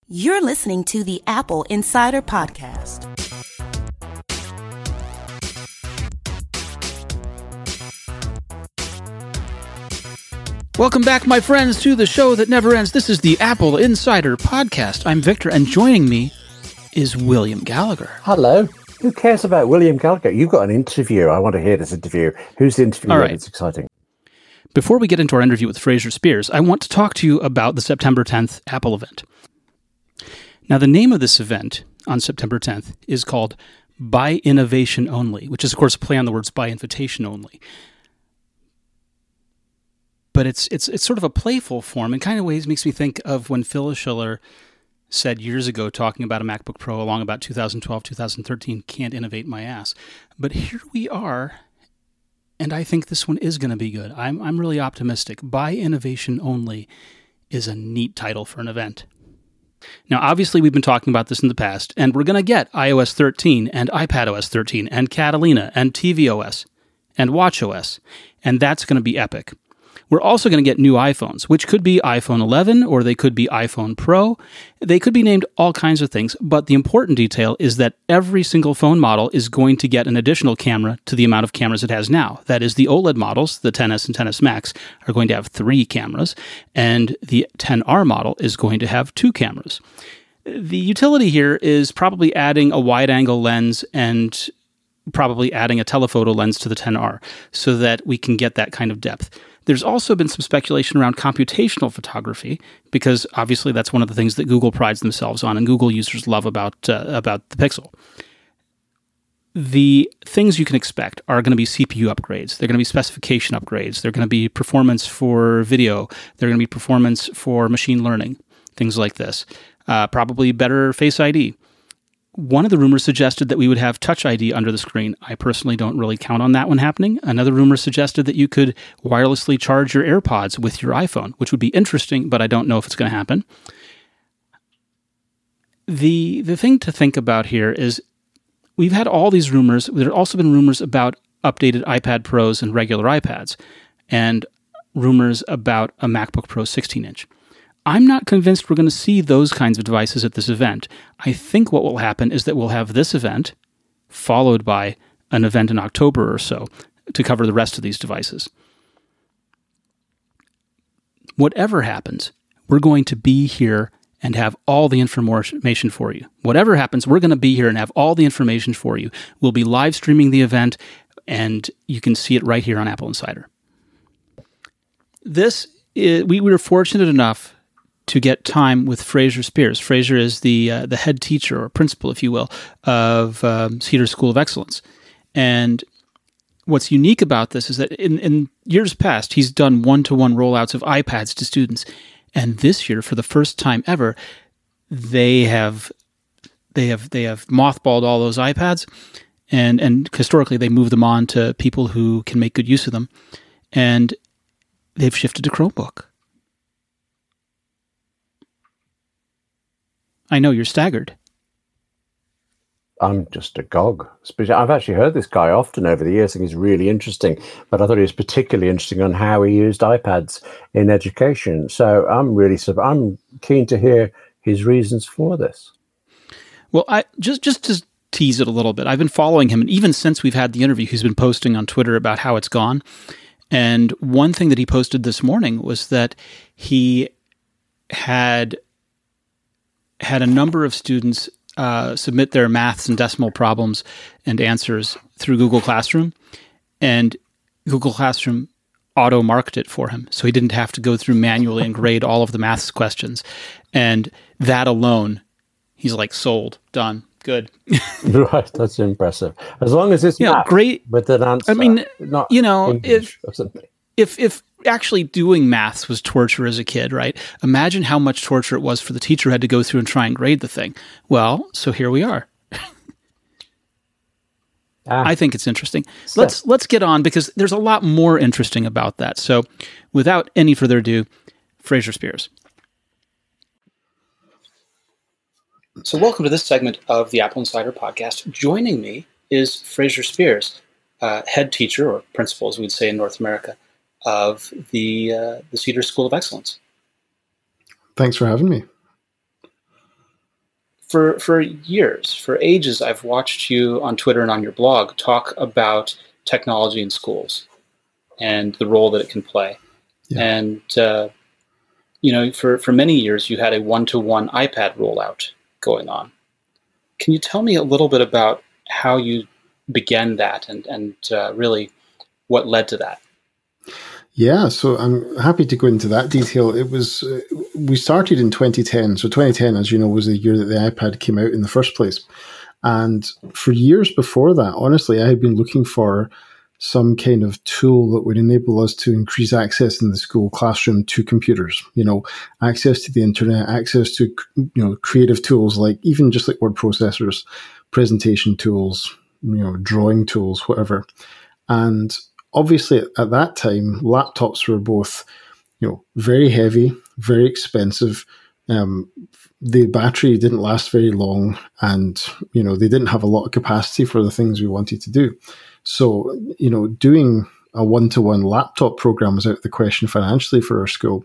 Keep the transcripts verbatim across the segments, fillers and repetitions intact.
You're listening to the Apple Insider Podcast. Welcome back, my friends, to the show that never ends. This is the Apple Insider Podcast. I'm Victor, and joining me is William Gallagher. Hello. Who cares about William Gallagher? You've got an interview. I want to hear this interview. Who's the interview? All right. It's exciting. Before we get into our interview with Fraser Spears, I want to talk to you about the September tenth Apple event. Now, the name of this event on September tenth is called By Innovation Only, which is, of course, a play on the words by invitation only. But it's it's it's sort of a playful form. In kind of ways makes me think of when Phyllis Schiller said years ago, talking about a MacBook Pro along about two thousand twelve, two thousand thirteen, can't innovate my ass. But here we are, and I think this one is going to be good. I'm I'm really optimistic. By Innovation Only is a neat title for an event. Now, obviously, we've been talking about this in the past, and we're going to get i O S thirteen and iPadOS thirteen and Catalina and tvOS and watchOS, and that's going to be epic. We're also going to get new iPhones, which could be iPhone eleven or they could be iPhone Pro. They could be named all kinds of things, but the important detail is that every single phone model is going to get an additional camera to the amount of cameras it has now. That is, the OLED models, the X S and X S Max, are going to have three cameras, and the X R model is going to have two cameras. The utility here is probably adding a wide-angle lens and probably adding a telephoto lens to the X R so that we can get that kind of depth. There's also been some speculation around computational photography, because obviously that's one of the things that Google prides themselves on and Google users love about uh, about the Pixel. The things you can expect are going to be C P U upgrades. They're going to be specification upgrades. They're going to be performance for video. They're going to be performance for machine learning, things like this. Uh, probably better Face I D. One of the rumors suggested that we would have Touch I D under the screen. I personally don't really count on that one happening. Another rumor suggested that you could wirelessly charge your AirPods with your iPhone, which would be interesting, but I don't know if it's going to happen. The the thing to think about here is we've had all these rumors. There have also been rumors about updated iPad Pros and regular iPads, and rumors about a MacBook Pro sixteen inch. I'm not convinced we're going to see those kinds of devices at this event. I think what will happen is that we'll have this event followed by an event in October or so to cover the rest of these devices. Whatever happens, we're going to be here and have all the information for you. Whatever happens, we're going to be here and have all the information for you. We'll be live streaming the event, and you can see it right here on Apple Insider. This is, we were fortunate enough to get time with Fraser Spears. Fraser is the uh, the head teacher, or principal, if you will, of um, Cedar School of Excellence. And what's unique about this is that in, in years past, he's done one-to-one rollouts of iPads to students. And this year, for the first time ever, they have they have they have mothballed all those iPads, and and historically they move them on to people who can make good use of them, and they've shifted to Chromebook. I know you're staggered. I'm just agog. I've actually heard this guy often over the years. I think he's really interesting, but I thought he was particularly interesting on how he used iPads in education. So I'm really I'm keen to hear his reasons for this. Well, I just just to tease it a little bit, I've been following him, and even since we've had the interview, he's been posting on Twitter about how it's gone. And one thing that he posted this morning was that he had had a number of students uh, submit their maths and decimal problems and answers through Google Classroom, and Google Classroom auto-marked it for him, so he didn't have to go through manually and grade all of the maths questions. And that alone, he's like, sold, done, good. Right, that's impressive. As long as it's yeah, math great with an answer. I mean, not you know, English if if if actually doing maths was torture as a kid, right? Imagine how much torture it was for the teacher who had to go through and try and grade the thing. Well, so here we are. ah, I think it's interesting. So. Let's let's get on, because there's a lot more interesting about that. So without any further ado, Fraser Spears. So welcome to this segment of the Apple Insider Podcast. Joining me is Fraser Spears, uh, head teacher, or principal, as we'd say in North America, of the uh, the Cedar School of Excellence. Thanks for having me. for for years, for ages, I've watched you on Twitter and on your blog talk about technology in schools and the role that it can play. Yeah. And, uh, you know, for, for many years, you had a one-to-one iPad rollout going on. Can you tell me a little bit about how you began that and, and uh, really what led to that? Yeah, so I'm happy to go into that detail. It was, uh, we started in twenty ten. So twenty ten, as you know, was the year that the iPad came out in the first place. And for years before that, honestly, I had been looking for some kind of tool that would enable us to increase access in the school classroom to computers, you know, access to the internet, access to, you know, creative tools, like even just like word processors, presentation tools, you know, drawing tools, whatever. And obviously, at that time, laptops were both, you know, very heavy, very expensive. Um, the battery didn't last very long, and you know they didn't have a lot of capacity for the things we wanted to do. So, you know, doing a one-to-one laptop program was out of the question financially for our school,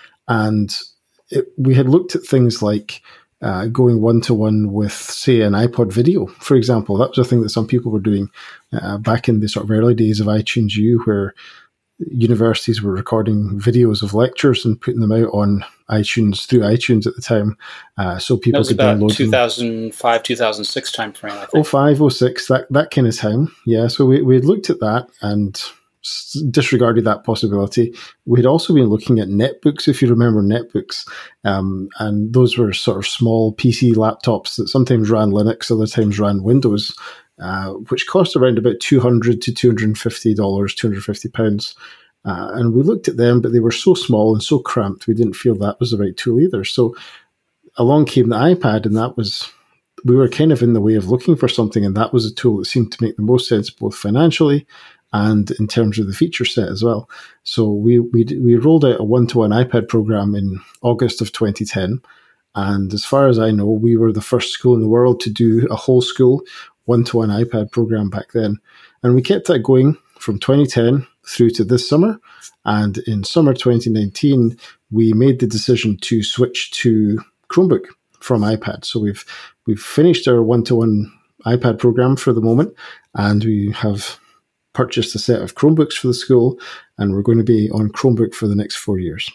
and it, we had looked at things like uh, going one-to-one with, say, an iPod video, for example. That was a thing that some people were doing uh, back in the sort of early days of iTunes U, where universities were recording videos of lectures and putting them out on iTunes through iTunes at the time, uh, so people could download them. That was about two thousand five, two thousand six timeframe, I think. oh five, oh six, that, that kind of time. Yeah, so we we had looked at that and s- disregarded that possibility. We had also been looking at netbooks, if you remember netbooks, um, and those were sort of small P C laptops that sometimes ran Linux, other times ran Windows, Uh, which cost around about two hundred to two hundred fifty dollars, two hundred fifty pounds. Uh, and we looked at them, but they were so small and so cramped, we didn't feel that was the right tool either. So along came the iPad, and that was, we were kind of in the way of looking for something, and that was a tool that seemed to make the most sense both financially and in terms of the feature set as well. So we we, we rolled out a one-to-one iPad program in August of twenty ten. And as far as I know, we were the first school in the world to do a whole school one-to-one iPad program back then. And we kept that going from twenty ten through to this summer. And in summer twenty nineteen, we made the decision to switch to Chromebook from iPad. So we've we've finished our one-to-one iPad program for the moment, and we have purchased a set of Chromebooks for the school, and we're going to be on Chromebook for the next four years.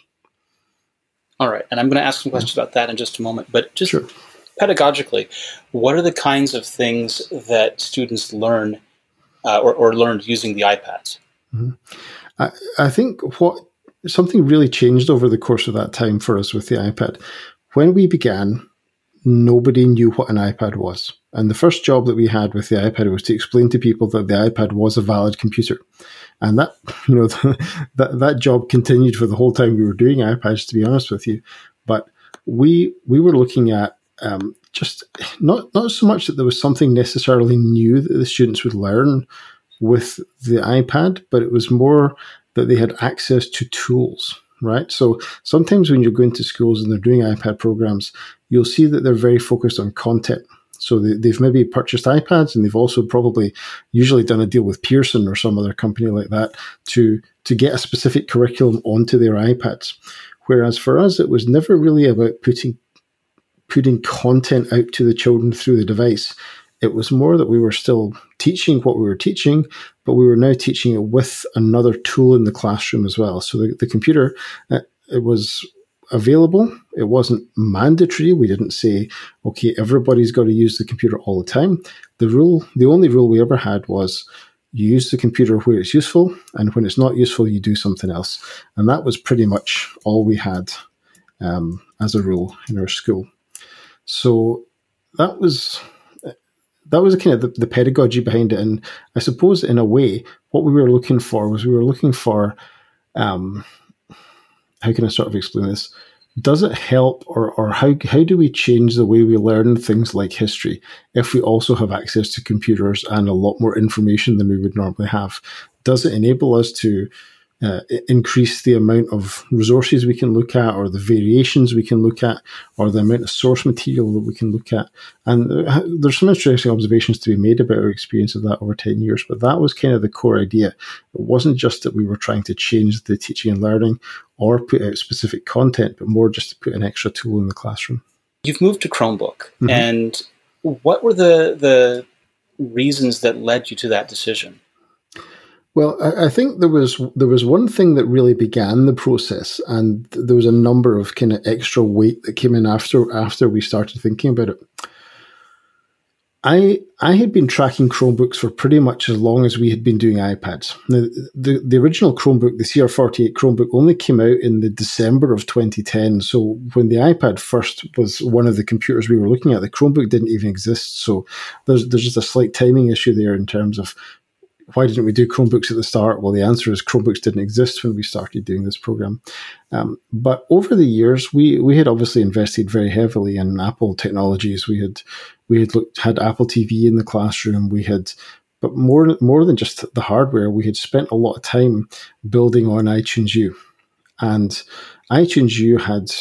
All right. And I'm going to ask some questions about that in just a moment. But just Sure. pedagogically, what are the kinds of things that students learn uh, or, or learned using the iPads? Mm-hmm. I, I think what something really changed over the course of that time for us with the iPad. When we began, nobody knew what an iPad was. And the first job that we had with the iPad was to explain to people that the iPad was a valid computer. And that, you know, that that job continued for the whole time we were doing iPads, to be honest with you. But we we were looking at um, just not not so much that there was something necessarily new that the students would learn with the iPad, but it was more that they had access to tools, right? So sometimes when you're going to schools and they're doing iPad programs, you'll see that they're very focused on content. So they, they've maybe purchased iPads, and they've also probably usually done a deal with Pearson or some other company like that to, to get a specific curriculum onto their iPads. Whereas for us, it was never really about putting putting content out to the children through the device. It was more that we were still teaching what we were teaching, but we were now teaching it with another tool in the classroom as well. So the, the computer, uh, it was available. It wasn't mandatory. We didn't say, okay, everybody's got to use the computer all the time. The rule, the only rule we ever had was you use the computer where it's useful, and when it's not useful, you do something else. And that was pretty much all we had um, as a rule in our school. So that was that was kind of the, the pedagogy behind it. And I suppose in a way, what we were looking for was we were looking for, um, how can I sort of explain this? Does it help, or, or how, how do we change the way we learn things like history if we also have access to computers and a lot more information than we would normally have? Does it enable us to uh, increase the amount of resources we can look at, or the variations we can look at, or the amount of source material that we can look at? And uh, there's some interesting observations to be made about our experience of that over ten years, but that was kind of the core idea. It wasn't just that we were trying to change the teaching and learning or put out specific content, but more just to put an extra tool in the classroom. You've moved to Chromebook, Mm-hmm. and what were the the reasons that led you to that decision? Well, I, I think there was there was one thing that really began the process, and there was a number of kind of extra weight that came in after after we started thinking about it. I I had been tracking Chromebooks for pretty much as long as we had been doing iPads. Now, the, the original Chromebook, the C R forty-eight Chromebook, only came out in the December of twenty ten. So when the iPad first was one of the computers we were looking at, the Chromebook didn't even exist. So there's there's just a slight timing issue there in terms of why didn't we do Chromebooks at the start? Well, the answer is Chromebooks didn't exist when we started doing this program. Um, but over the years, we we had obviously invested very heavily in Apple technologies. We had we had looked had Apple T V in the classroom. We had, but more more than just the hardware, we had spent a lot of time building on iTunes U, and iTunes U had,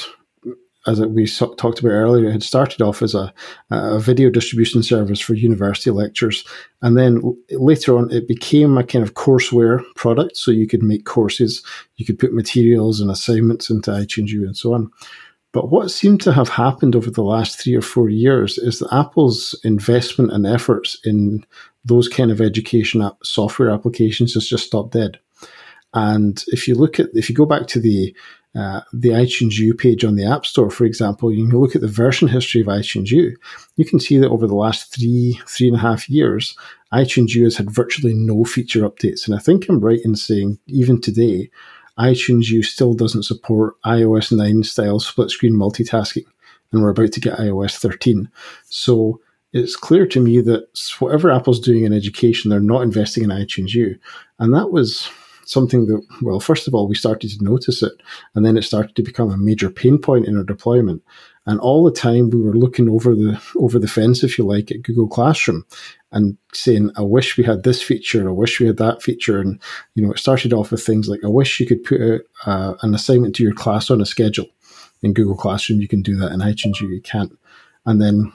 as we talked about earlier, it had started off as a, a video distribution service for university lectures. And then later on, it became a kind of courseware product. So you could make courses, you could put materials and assignments into iTunes U and so on. But what seemed to have happened over the last three or four years is that Apple's investment and efforts in those kind of education app, software applications has just stopped dead. And if you look at, if you go back to the Uh, the iTunes U page on the App Store, for example, you can look at the version history of iTunes U. You can see that over the last three, three and a half years, iTunes U has had virtually no feature updates. And I think I'm right in saying, even today, iTunes U still doesn't support i O S nine style split screen multitasking. And we're about to get i O S thirteen. So it's clear to me that whatever Apple's doing in education, they're not investing in iTunes U. And that was something that, well, first of all, we started to notice it, and then it started to become a major pain point in our deployment. And all the time we were looking over the over the fence, if you like, at Google Classroom and saying, I wish we had this feature, I wish we had that feature. And, you know, it started off with things like, I wish you could put out uh, an assignment to your class on a schedule. In Google Classroom, you can do that. In iTunes U, you can't. And then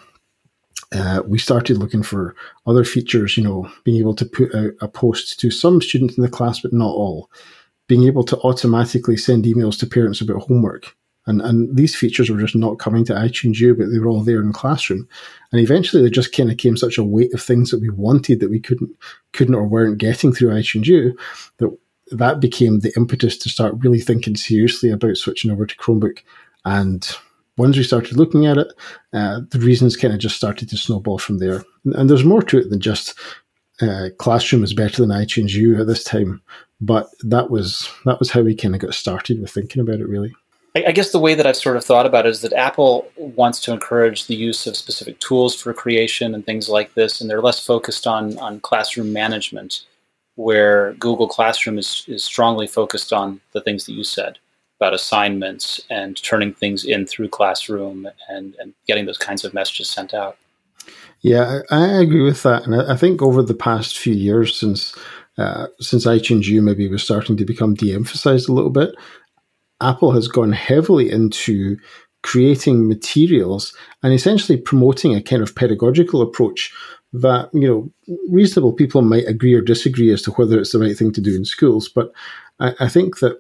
Uh, we started looking for other features, you know, being able to put out a post to some students in the class, but not all. Being able to automatically send emails to parents about homework. And, and these features were just not coming to iTunes U, but they were all there in Classroom. And eventually there just kind of came such a weight of things that we wanted that we couldn't, couldn't or weren't getting through iTunes U, that that became the impetus to start really thinking seriously about switching over to Chromebook. And once we started looking at it, uh, the reasons kind of just started to snowball from there. And there's more to it than just uh, Classroom is better than iTunes U at this time. But that was that was how we kind of got started with thinking about it, really. I guess the way that I've sort of thought about it is that Apple wants to encourage the use of specific tools for creation and things like this, and they're less focused on, on classroom management, where Google Classroom is, is strongly focused on the things that you said about assignments and turning things in through Classroom and, and getting those kinds of messages sent out. Yeah, I, I agree with that. And I, I think over the past few years, since uh, since iTunes U maybe was starting to become de-emphasized a little bit, Apple has gone heavily into creating materials and essentially promoting a kind of pedagogical approach that, you know, reasonable people might agree or disagree as to whether it's the right thing to do in schools. But I, I think that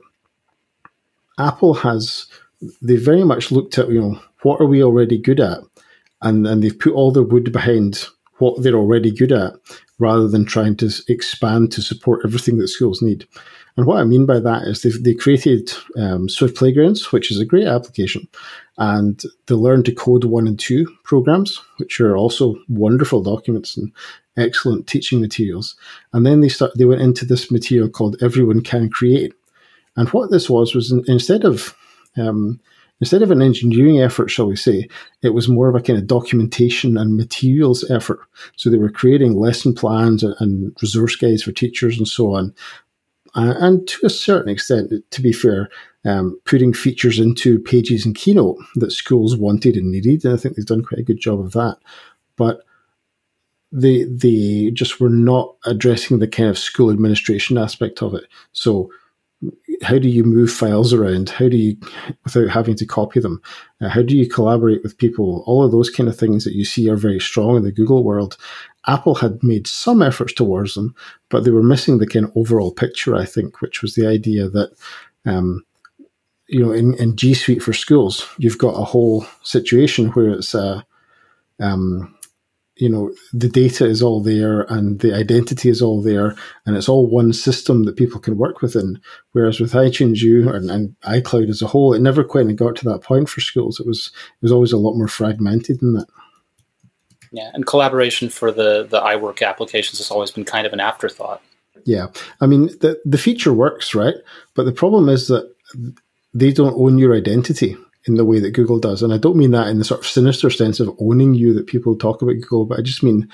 Apple has, they very much looked at, you know, what are we already good at? And, and they've put all their wood behind what they're already good at rather than trying to expand to support everything that schools need. And what I mean by that is they've they created um, Swift Playgrounds, which is a great application, and the Learn to Code one and two programs, which are also wonderful documents and excellent teaching materials. And then they start they went into this material called Everyone Can Create. And what this was was in, instead of um, instead of an engineering effort, shall we say, it was more of a kind of documentation and materials effort. So they were creating lesson plans and, and resource guides for teachers and so on. Uh, and to a certain extent, to be fair, um, putting features into Pages and Keynote that schools wanted and needed. And I think they've done quite a good job of that. But they they just were not addressing the kind of school administration aspect of it. So how do you move files around? How do you, without having to copy them? Uh, how do you collaborate with people? All of those kind of things that you see are very strong in the Google world. Apple had made some efforts towards them, but they were missing the kind of overall picture, I think, which was the idea that, um, you know, in, in G Suite for schools, you've got a whole situation where it's, uh, um, you know, the data is all there and the identity is all there, and it's all one system that people can work within. Whereas with iTunes U and, and iCloud as a whole, it never quite got to that point for schools. It was it was always a lot more fragmented than that. Yeah, and collaboration for the the iWork applications has always been kind of an afterthought. Yeah, I mean, the the feature works, right? But the problem is that they don't own your identity in the way that Google does. And I don't mean that in the sort of sinister sense of owning you that people talk about Google, but I just mean,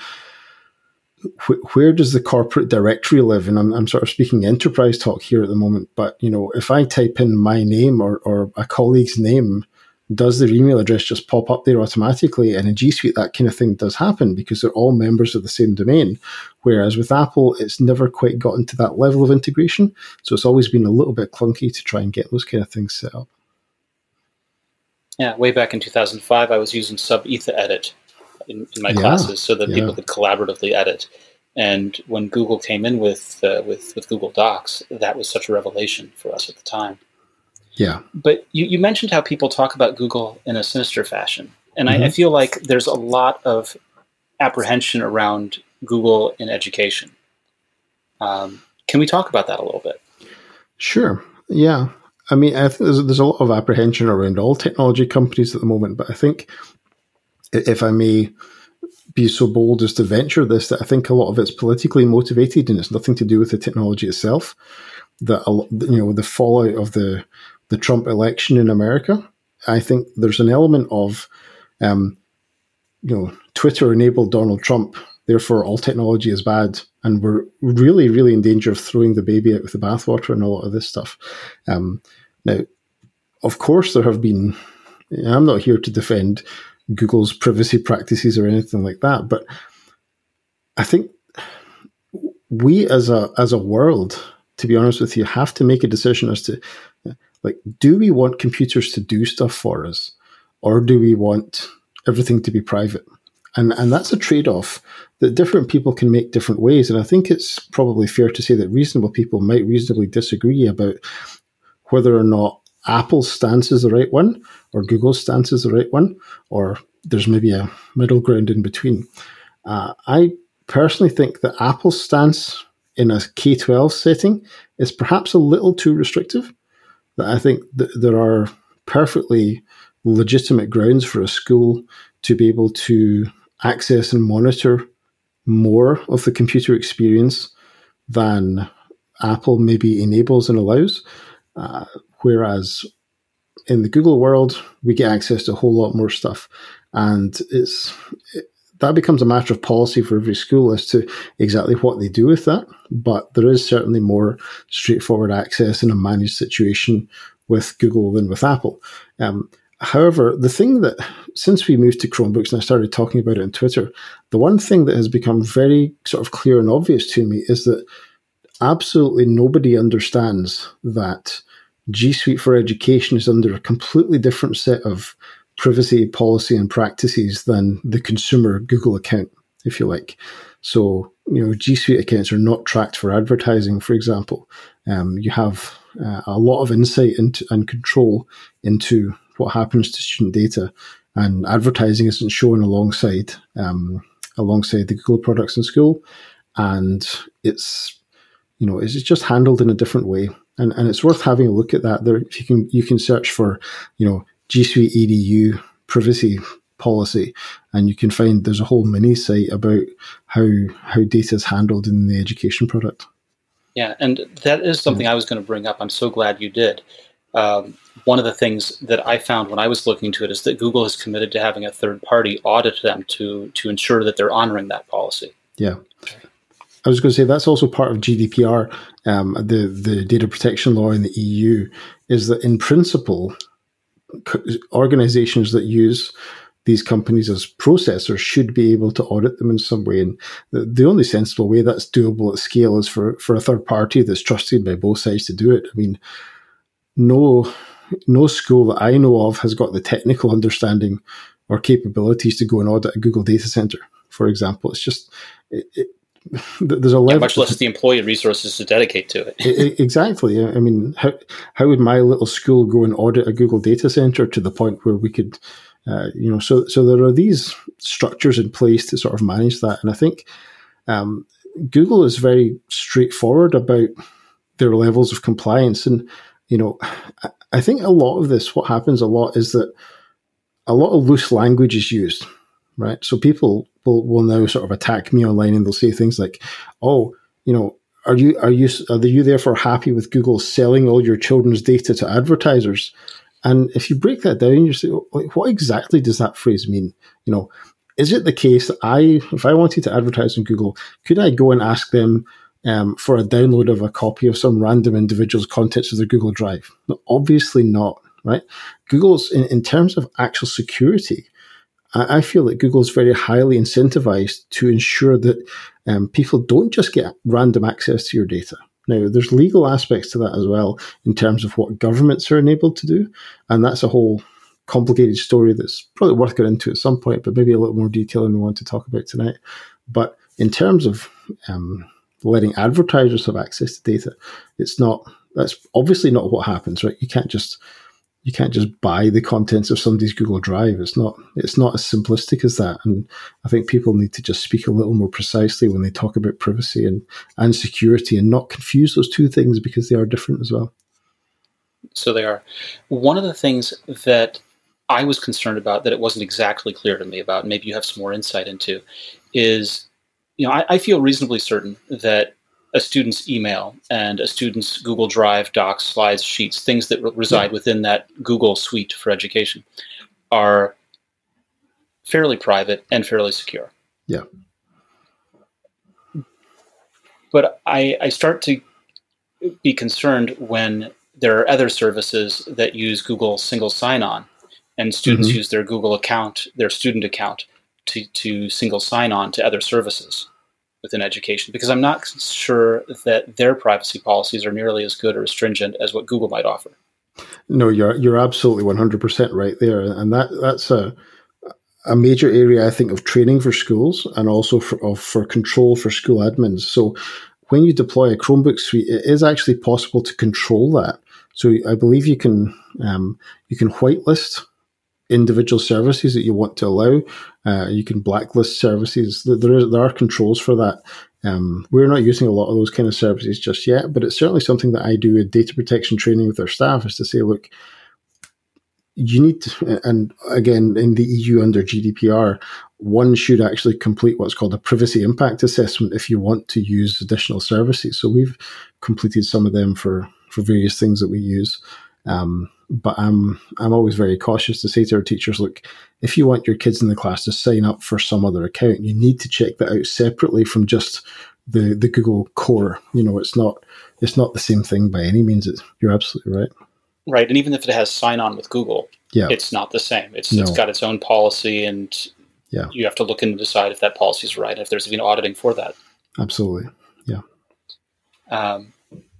wh- where does the corporate directory live? And I'm, I'm sort of speaking enterprise talk here at the moment, but, you know, if I type in my name or, or a colleague's name, does their email address just pop up there automatically? And in G Suite, that kind of thing does happen because they're all members of the same domain. Whereas with Apple, it's never quite gotten to that level of integration. So it's always been a little bit clunky to try and get those kind of things set up. Yeah, way back in two thousand five, I was using SubEthaEdit in, in my yeah, classes so that yeah. people could collaboratively edit. And when Google came in with, uh, with with Google Docs, that was such a revelation for us at the time. Yeah. But you, you mentioned how people talk about Google in a sinister fashion. And mm-hmm. I, I feel like there's a lot of apprehension around Google in education. Um, can we talk about that a little bit? Sure. Yeah. I mean, I think there's, there's a lot of apprehension around all technology companies at the moment, but I think, if I may be so bold as to venture this, that I think a lot of it's politically motivated and it's nothing to do with the technology itself. That, you know, the fallout of the the Trump election in America, I think there's an element of, um, you know, Twitter enabled Donald Trump, therefore all technology is bad. And we're really, really in danger of throwing the baby out with the bathwater and a lot of this stuff. Um, now, of course, there have been, I'm not here to defend Google's privacy practices or anything like that, but I think we as a as a world, to be honest with you, have to make a decision as to, like, do we want computers to do stuff for us, or do we want everything to be private? And and that's a trade-off that different people can make different ways. And I think it's probably fair to say that reasonable people might reasonably disagree about whether or not Apple's stance is the right one, or Google's stance is the right one, or there's maybe a middle ground in between. Uh, I personally think that Apple's stance in a K twelve setting is perhaps a little too restrictive. That I think that there are perfectly legitimate grounds for a school to be able to access and monitor more of the computer experience than Apple maybe enables and allows. Uh, whereas in the Google world, we get access to a whole lot more stuff. And it's it, that becomes a matter of policy for every school as to exactly what they do with that. But there is certainly more straightforward access in a managed situation with Google than with Apple. Um, However, the thing that, since we moved to Chromebooks and I started talking about it on Twitter, the one thing that has become very sort of clear and obvious to me is that absolutely nobody understands that G Suite for Education is under a completely different set of privacy policy and practices than the consumer Google account, if you like. So, you know, G Suite accounts are not tracked for advertising, for example. Um, you have uh, a lot of insight into, and control into what happens to student data, and advertising isn't shown alongside um, alongside the Google products in school, and it's you know it's just handled in a different way, and and it's worth having a look at that. There, if you can you can search for you know G Suite E D U privacy policy, and you can find there's a whole mini site about how how data is handled in the education product. Yeah, and that is something I was going to bring up. I'm so glad you did. Um, one of the things that I found when I was looking into it is that Google is committed to having a third party audit them to to ensure that they're honoring that policy. Yeah. I was going to say that's also part of G D P R, um, the, the data protection law in the E U, is that in principle, organizations that use these companies as processors should be able to audit them in some way. And the, the only sensible way that's doable at scale is for, for a third party that's trusted by both sides to do it. I mean, no no school that I know of has got the technical understanding or capabilities to go and audit a Google data center, for example. It's just, it, it, there's a level. Yeah, much less the employee resources to dedicate to it. Exactly. I mean, how how would my little school go and audit a Google data center to the point where we could, uh, you know, so so there are these structures in place to sort of manage that, and I think um, Google is very straightforward about their levels of compliance, and you know, I think a lot of this, what happens a lot is that a lot of loose language is used, right? So people will, will now sort of attack me online, and they'll say things like, "Oh, you know, are you are you are you therefore happy with Google selling all your children's data to advertisers?" And if you break that down, you say, like, "What exactly does that phrase mean?" You know, is it the case that I, if I wanted to advertise on Google, could I go and ask them um, for a download of a copy of some random individual's contents of their Google Drive? No, obviously not, right? Google's in, in terms of actual security. I feel that Google is very highly incentivized to ensure that um, people don't just get random access to your data. Now, there's legal aspects to that as well in terms of what governments are enabled to do. And that's a whole complicated story that's probably worth getting into at some point, but maybe a little more detail than we want to talk about tonight. But in terms of um, letting advertisers have access to data, it's not, that's obviously not what happens, right? You can't just You can't just buy the contents of somebody's Google Drive. It's not it's not as simplistic as that. And I think people need to just speak a little more precisely when they talk about privacy and, and security, and not confuse those two things, because they are different as well. So they are. One of the things that I was concerned about that it wasn't exactly clear to me about, and maybe you have some more insight into, is, you know, I, I feel reasonably certain that a student's email and a student's Google Drive, Docs, Slides, Sheets, things that re- reside yeah. within that Google suite for education, are fairly private and fairly secure. Yeah. But I, I start to be concerned when there are other services that use Google single sign-on, and students mm-hmm. use their Google account, their student account, to, to single sign-on to other services within education, because I'm not sure that their privacy policies are nearly as good or as stringent as what Google might offer. No, you're you're absolutely one hundred percent right there, and that that's a a major area, I think, of training for schools, and also for of, for control for school admins. So when you deploy a Chromebook suite, it is actually possible to control that. So I believe you can um, you can whitelist individual services that you want to allow. Uh, you can blacklist services. There, is, there are controls for that. Um, we're not using a lot of those kind of services just yet, but it's certainly something that I do in data protection training with our staff, is to say, look, you need to, and again, in the E U under G D P R, one should actually complete what's called a privacy impact assessment if you want to use additional services. So we've completed some of them for, for various things that we use. Um, but I'm I'm always very cautious to say to our teachers, look, if you want your kids in the class to sign up for some other account, you need to check that out separately from just the, the Google core. You know, it's not it's not the same thing by any means. It's, you're absolutely right. Right, and even if it has sign-on with Google, yeah. it's not the same. It's no. It's got its own policy, and yeah. you have to look in and decide if that policy is right, if there's even auditing for that. Absolutely, yeah. Um,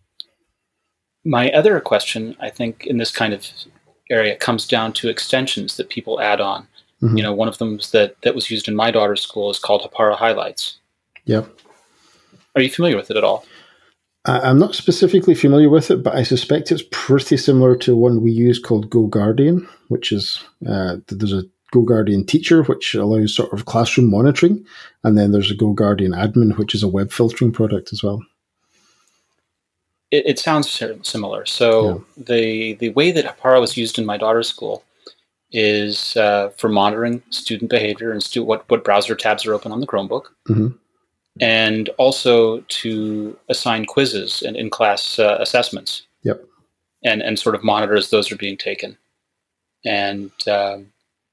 My other question, I think, in this kind of area comes down to extensions that people add on. Mm-hmm. You know, one of them that, that was used in my daughter's school is called Hapara Highlights. Yep. Are you familiar with it at all? I'm not specifically familiar with it, but I suspect it's pretty similar to one we use called GoGuardian, which is, uh, there's a GoGuardian Teacher, which allows sort of classroom monitoring. And then there's a GoGuardian Admin, which is a web filtering product as well. It, it sounds similar. So yeah. the the way that Hapara was used in my daughter's school is uh, for monitoring student behavior and stu- what, what browser tabs are open on the Chromebook, mm-hmm. and also to assign quizzes and in-class uh, assessments. Yep. And and sort of monitor as those are being taken. And um,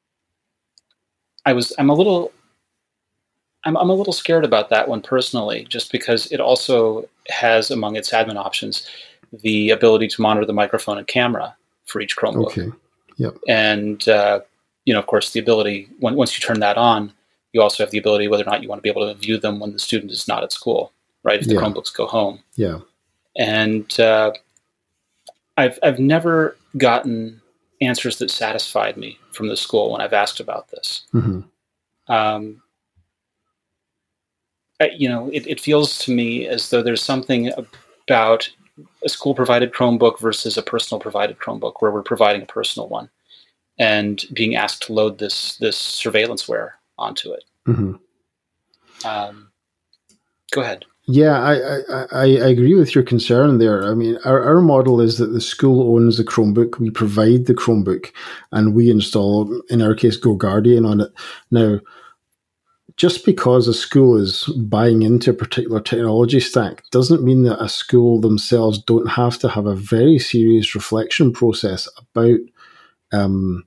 I was I'm a little I'm I'm a little scared about that one personally, just because it also has among its admin options the ability to monitor the microphone and camera for each Chromebook. Okay. Yep. And uh, you know, of course, the ability when, once you turn that on, you also have the ability whether or not you want to be able to view them when the student is not at school, right? If the yeah. Chromebooks go home. Yeah. And uh, I've I've never gotten answers that satisfied me from the school when I've asked about this. Mm-hmm. Um, you know, it, it feels to me as though there's something about a school-provided Chromebook versus a personal-provided Chromebook, where we're providing a personal one and being asked to load this this surveillanceware onto it. Mm-hmm. Um, go ahead. Yeah, I, I, I agree with your concern there. I mean, our, our model is that the school owns the Chromebook, we provide the Chromebook, and we install, in our case, GoGuardian on it. Now, just because a school is buying into a particular technology stack doesn't mean that a school themselves don't have to have a very serious reflection process about um,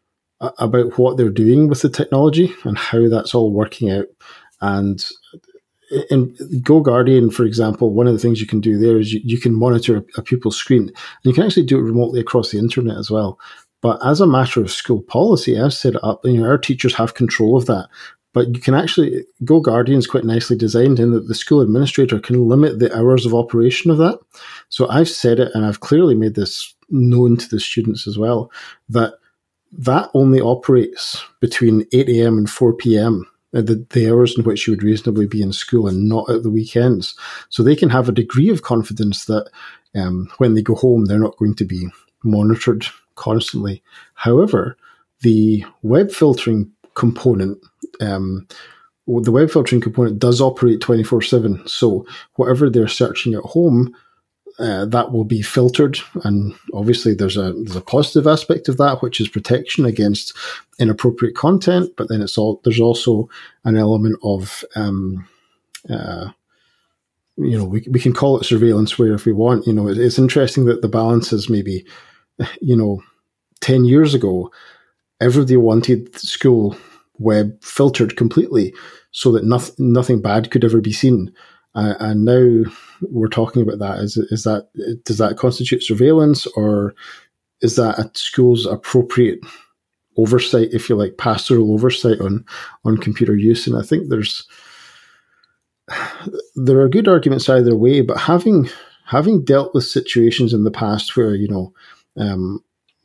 about what they're doing with the technology and how that's all working out. And in GoGuardian, for example, one of the things you can do there is you, you can monitor a pupil's screen, and you can actually do it remotely across the internet as well. But as a matter of school policy, I've set it up, and you know, our teachers have control of that. But you can actually, GoGuardian is quite nicely designed in that the school administrator can limit the hours of operation of that. So I've said it, and I've clearly made this known to the students as well, that that only operates between eight a.m. and four p.m., The, the hours in which you would reasonably be in school, and not at the weekends. So they can have a degree of confidence that um, when they go home, they're not going to be monitored constantly. However, the web filtering component, um, the web filtering component does operate twenty-four seven. So whatever they're searching at home, Uh, that will be filtered, and obviously there's a there's a positive aspect of that, which is protection against inappropriate content. But then it's all there's also an element of um, uh, you know we we can call it surveillance where if we want. You know, it, it's interesting that the balance is maybe you know ten years ago, everybody wanted school web filtered completely so that nothing nothing bad could ever be seen. Uh, and now we're talking about that. Is is that does that constitute surveillance, or is that a school's appropriate oversight, if you like, pastoral oversight on on computer use? And I think there's there are good arguments either way. But having having dealt with situations in the past where you know um,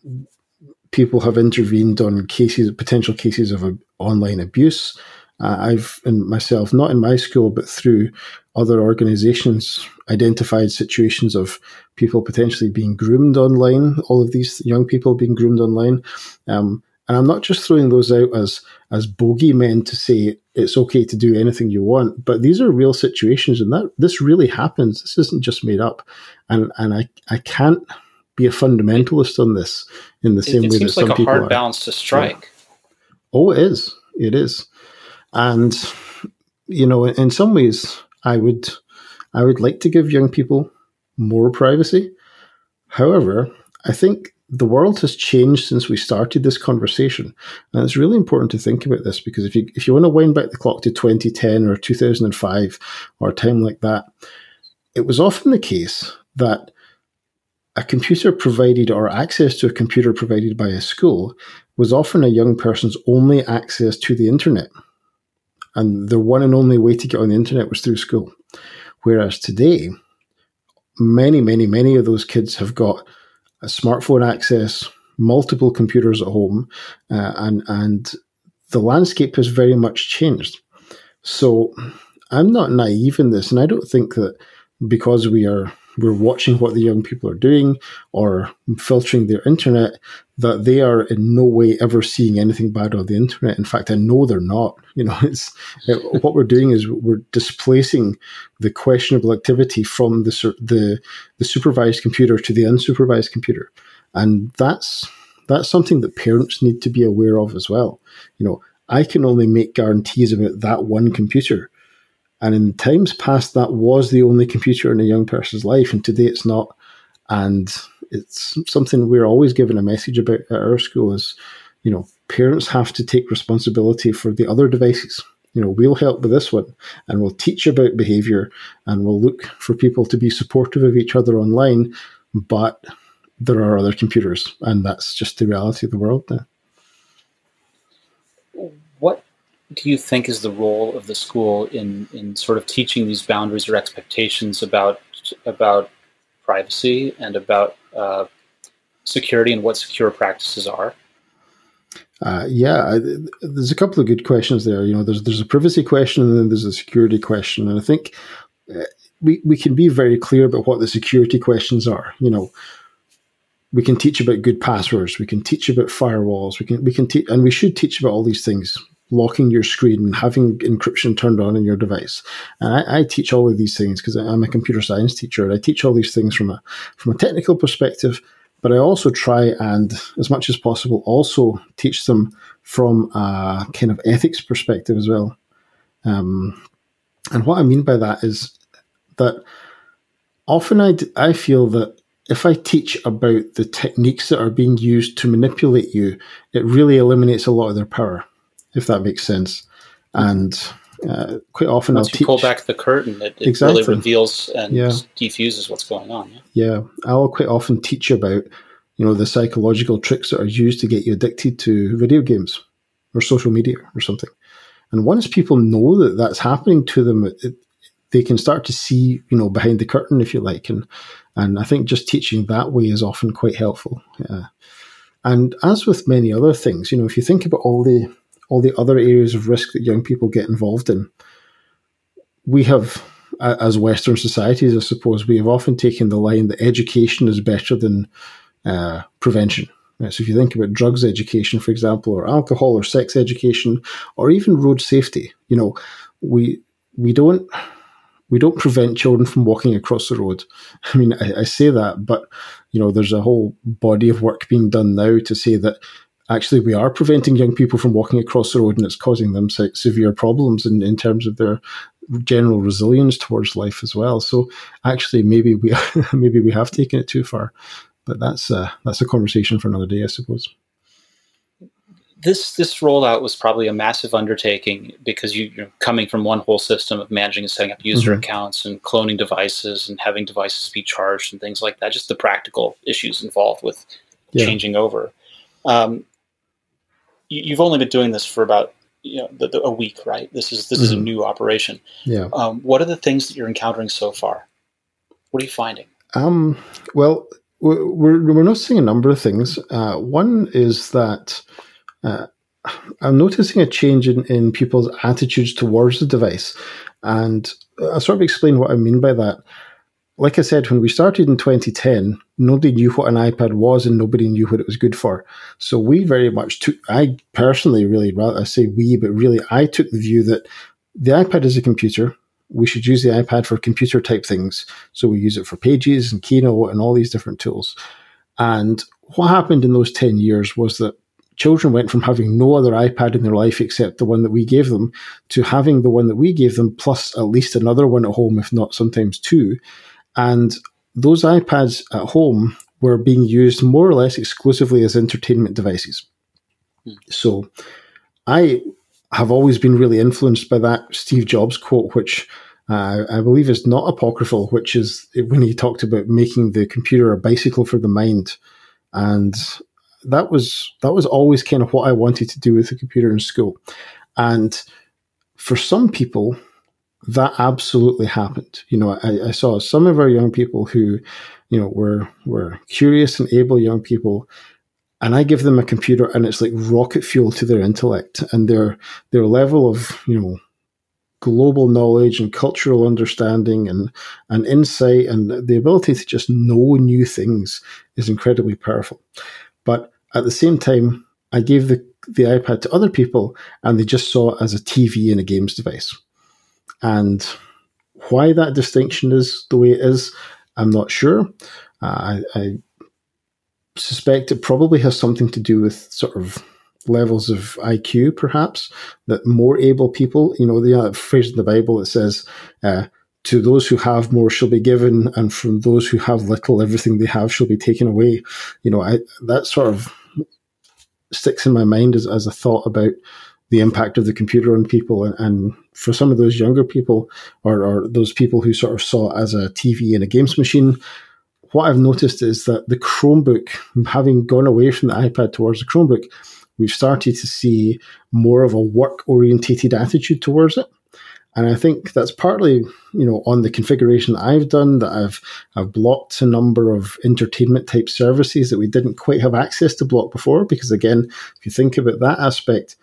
people have intervened on cases, potential cases of uh, online abuse. Uh, I've, and myself, not in my school, but through other organizations, identified situations of people potentially being groomed online, all of these young people being groomed online. Um, and I'm not just throwing those out as, as bogeymen to say it's okay to do anything you want, but these are real situations, and that this really happens. This isn't just made up. And, and I, I can't be a fundamentalist on this in the it, same it way that some like people are. It seems like a hard balance to strike. Yeah. Oh, it is. It is. And, you know, in some ways, I would, I would like to give young people more privacy. However, I think the world has changed since we started this conversation, and it's really important to think about this, because if you if you want to wind back the clock to twenty ten or two thousand five or a time like that, it was often the case that a computer provided or access to a computer provided by a school was often a young person's only access to the internet. And the one and only way to get on the internet was through school. Whereas today, many, many, many of those kids have got a smartphone access, multiple computers at home, uh, and and the landscape has very much changed. So I'm not naive in this, and I don't think that because we are we're watching what the young people are doing or filtering their internet, that they are in no way ever seeing anything bad on the internet. In fact, I know they're not. You know, it's it, what we're doing is we're displacing the questionable activity from the the the supervised computer to the unsupervised computer, and that's that's something that parents need to be aware of as well. You know, I can only make guarantees about that one computer. And in times past, that was the only computer in a young person's life, and today it's not. And it's something we're always given a message about at our school is, you know, parents have to take responsibility for the other devices. You know, we'll help with this one, and we'll teach about behavior, and we'll look for people to be supportive of each other online, but there are other computers, and that's just the reality of the world now. What do you think is the role of the school in, in sort of teaching these boundaries or expectations about about privacy and about uh, security and what secure practices are? Uh, yeah, I, there's a couple of good questions there. You know, there's there's a privacy question and then there's a security question, and I think uh, we we can be very clear about what the security questions are. You know, we can teach about good passwords, we can teach about firewalls, we can we can teach, and we should teach about all these things. Locking your screen, having encryption turned on in your device, and I, I teach all of these things because I'm a computer science teacher, and I teach all these things from a from a technical perspective. But I also try and, as much as possible, also teach them from a kind of ethics perspective as well. Um, and what I mean by that is that often I, I feel that if I teach about the techniques that are being used to manipulate you, it really eliminates a lot of their power, if that makes sense. And uh, quite often Once I'll you teach... pull back the curtain, it, it exactly. really reveals and yeah. defuses what's going on. Yeah? yeah, I'll quite often teach about, you know, the psychological tricks that are used to get you addicted to video games or social media or something. And once people know that that's happening to them, it, it, they can start to see, you know, behind the curtain, if you like. And and I think just teaching that way is often quite helpful. Yeah. And as with many other things, you know, if you think about all the all the other areas of risk that young people get involved in, we have, as Western societies, I suppose, we have often taken the line that education is better than uh, prevention. Right? So if you think about drugs education, for example, or alcohol or sex education, or even road safety, you know, we we don't we don't prevent children from walking across the road. I mean, I, I say that, but you know, there's a whole body of work being done now to say that actually we are preventing young people from walking across the road, and it's causing them se- severe problems in, in terms of their general resilience towards life as well. So actually, maybe we maybe we have taken it too far, but that's uh, that's a conversation for another day, I suppose. This this rollout was probably a massive undertaking because you, you're coming from one whole system of managing and setting up user mm-hmm. accounts and cloning devices and having devices be charged and things like that. Just the practical issues involved with yeah. changing over. Um, you, you've only been doing this for about you know the, the, a week, right? This is this mm-hmm. is a new operation. Yeah. Um, what are the things that you're encountering so far? What are you finding? Um. Well, we're we're noticing a number of things. Uh, one is that. Uh, I'm noticing a change in, in people's attitudes towards the device. And I'll sort of explain what I mean by that. Like I said, when we started in twenty ten, nobody knew what an iPad was and nobody knew what it was good for. So we very much took, I personally really, rather I say we, but really I took the view that the iPad is a computer. We should use the iPad for computer type things. So we use it for Pages and Keynote and all these different tools. And what happened in those ten years was that children went from having no other iPad in their life except the one that we gave them to having the one that we gave them plus at least another one at home, if not sometimes two. And those iPads at home were being used more or less exclusively as entertainment devices. Mm. So I have always been really influenced by that Steve Jobs quote, which uh, I believe is not apocryphal, which is when he talked about making the computer a bicycle for the mind. And That was that was always kind of what I wanted to do with the computer in school. And for some people, that absolutely happened. You know, I, I saw some of our young people who, you know, were were curious and able young people, and I give them a computer and it's like rocket fuel to their intellect and their their level of, you know, global knowledge and cultural understanding and, and insight and the ability to just know new things is incredibly powerful. But at the same time, I gave the, the iPad to other people and they just saw it as a T V and a games device. And why that distinction is the way it is, I'm not sure. Uh, I, I suspect it probably has something to do with sort of levels of I Q, perhaps, that more able people, you know, the uh, phrase in the Bible that says, uh, to those who have more shall be given, and from those who have little, everything they have shall be taken away. You know, I, that sort of sticks in my mind as, as a thought about the impact of the computer on people. And, and for some of those younger people, or, or those people who sort of saw it as a T V and a games machine, what I've noticed is that the Chromebook, having gone away from the iPad towards the Chromebook, we've started to see more of a work-orientated attitude towards it. And I think that's partly, you know, on the configuration that I've done, that I've I've blocked a number of entertainment type services that we didn't quite have access to block before. Because again, if you think about that aspect,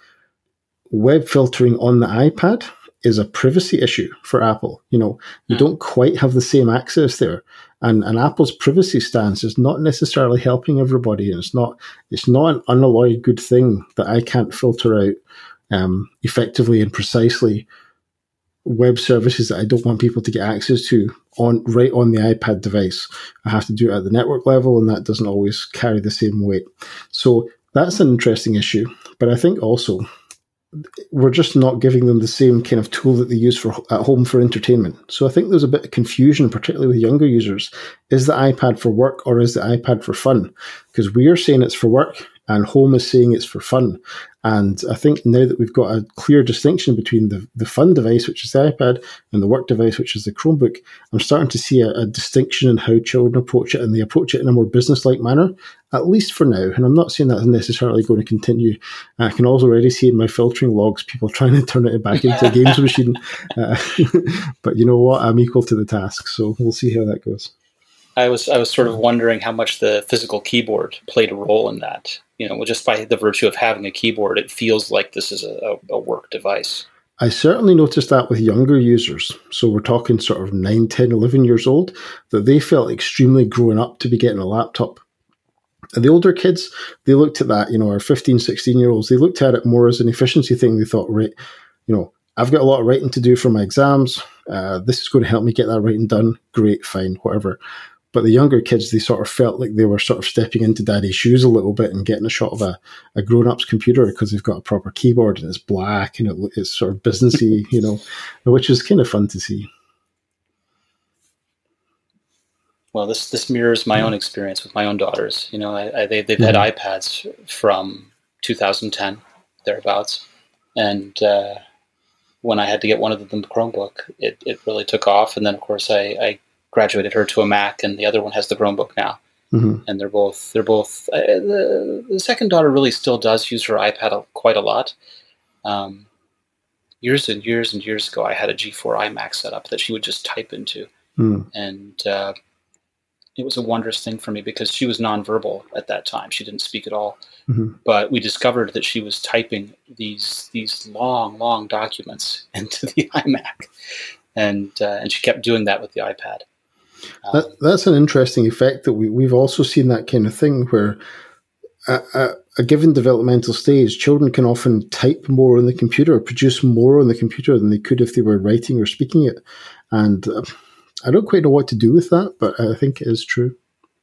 web filtering on the iPad is a privacy issue for Apple. You know, you don't quite have the same access there. And, and Apple's privacy stance is not necessarily helping everybody. And it's not it's not an unalloyed good thing that I can't filter out um, effectively and precisely web services that I don't want people to get access to on right on the iPad device. I have to do it at the network level, and that doesn't always carry the same weight. So that's an interesting issue. But I think also we're just not giving them the same kind of tool that they use for at home for entertainment. So I think there's a bit of confusion, particularly with younger users. Is the iPad for work or is the iPad for fun? Because we are saying it's for work and home is saying it's for fun. And I think now that we've got a clear distinction between the, the fun device, which is the iPad, and the work device, which is the Chromebook, I'm starting to see a, a distinction in how children approach it, and they approach it in a more business-like manner, at least for now. And I'm not saying that's necessarily going to continue. I can also already see in my filtering logs people trying to turn it back into a games machine. Uh, but you know what? I'm equal to the task, so we'll see how that goes. I was I was sort of wondering how much the physical keyboard played a role in that. You know, just by the virtue of having a keyboard, it feels like this is a, a work device. I certainly noticed that with younger users. So we're talking sort of nine, ten, eleven years old, that they felt extremely grown up to be getting a laptop. And the older kids, they looked at that, you know, our fifteen, sixteen-year-olds, they looked at it more as an efficiency thing. They thought, right, you know, I've got a lot of writing to do for my exams. Uh, this is going to help me get that writing done. Great, fine, whatever. But the younger kids, they sort of felt like they were sort of stepping into daddy's shoes a little bit and getting a shot of a, a grown-up's computer because they've got a proper keyboard and it's black and it, it's sort of businessy, you know, which is kind of fun to see. Well, this this mirrors my own experience with my own daughters. You know, I, I, they, they've had mm-hmm. iPads from two thousand ten, thereabouts. And uh, when I had to get one of them the Chromebook, it, it really took off. And then, of course, I... I graduated her to a Mac, and the other one has the Chromebook now. Mm-hmm. And they're both, they're both, uh, the, the second daughter really still does use her iPad a, quite a lot. Um, years and years and years ago, I had a G four iMac set up that she would just type into. Mm. And uh, it was a wondrous thing for me because she was nonverbal at that time. She didn't speak at all. Mm-hmm. But we discovered that she was typing these, these long, long documents into the iMac. And, uh, and she kept doing that with the iPad. Um, that, that's an interesting effect that we, we've also seen that kind of thing where at, at a given developmental stage, children can often type more on the computer, produce more on the computer than they could if they were writing or speaking it. And uh, I don't quite know what to do with that, but I think it is true.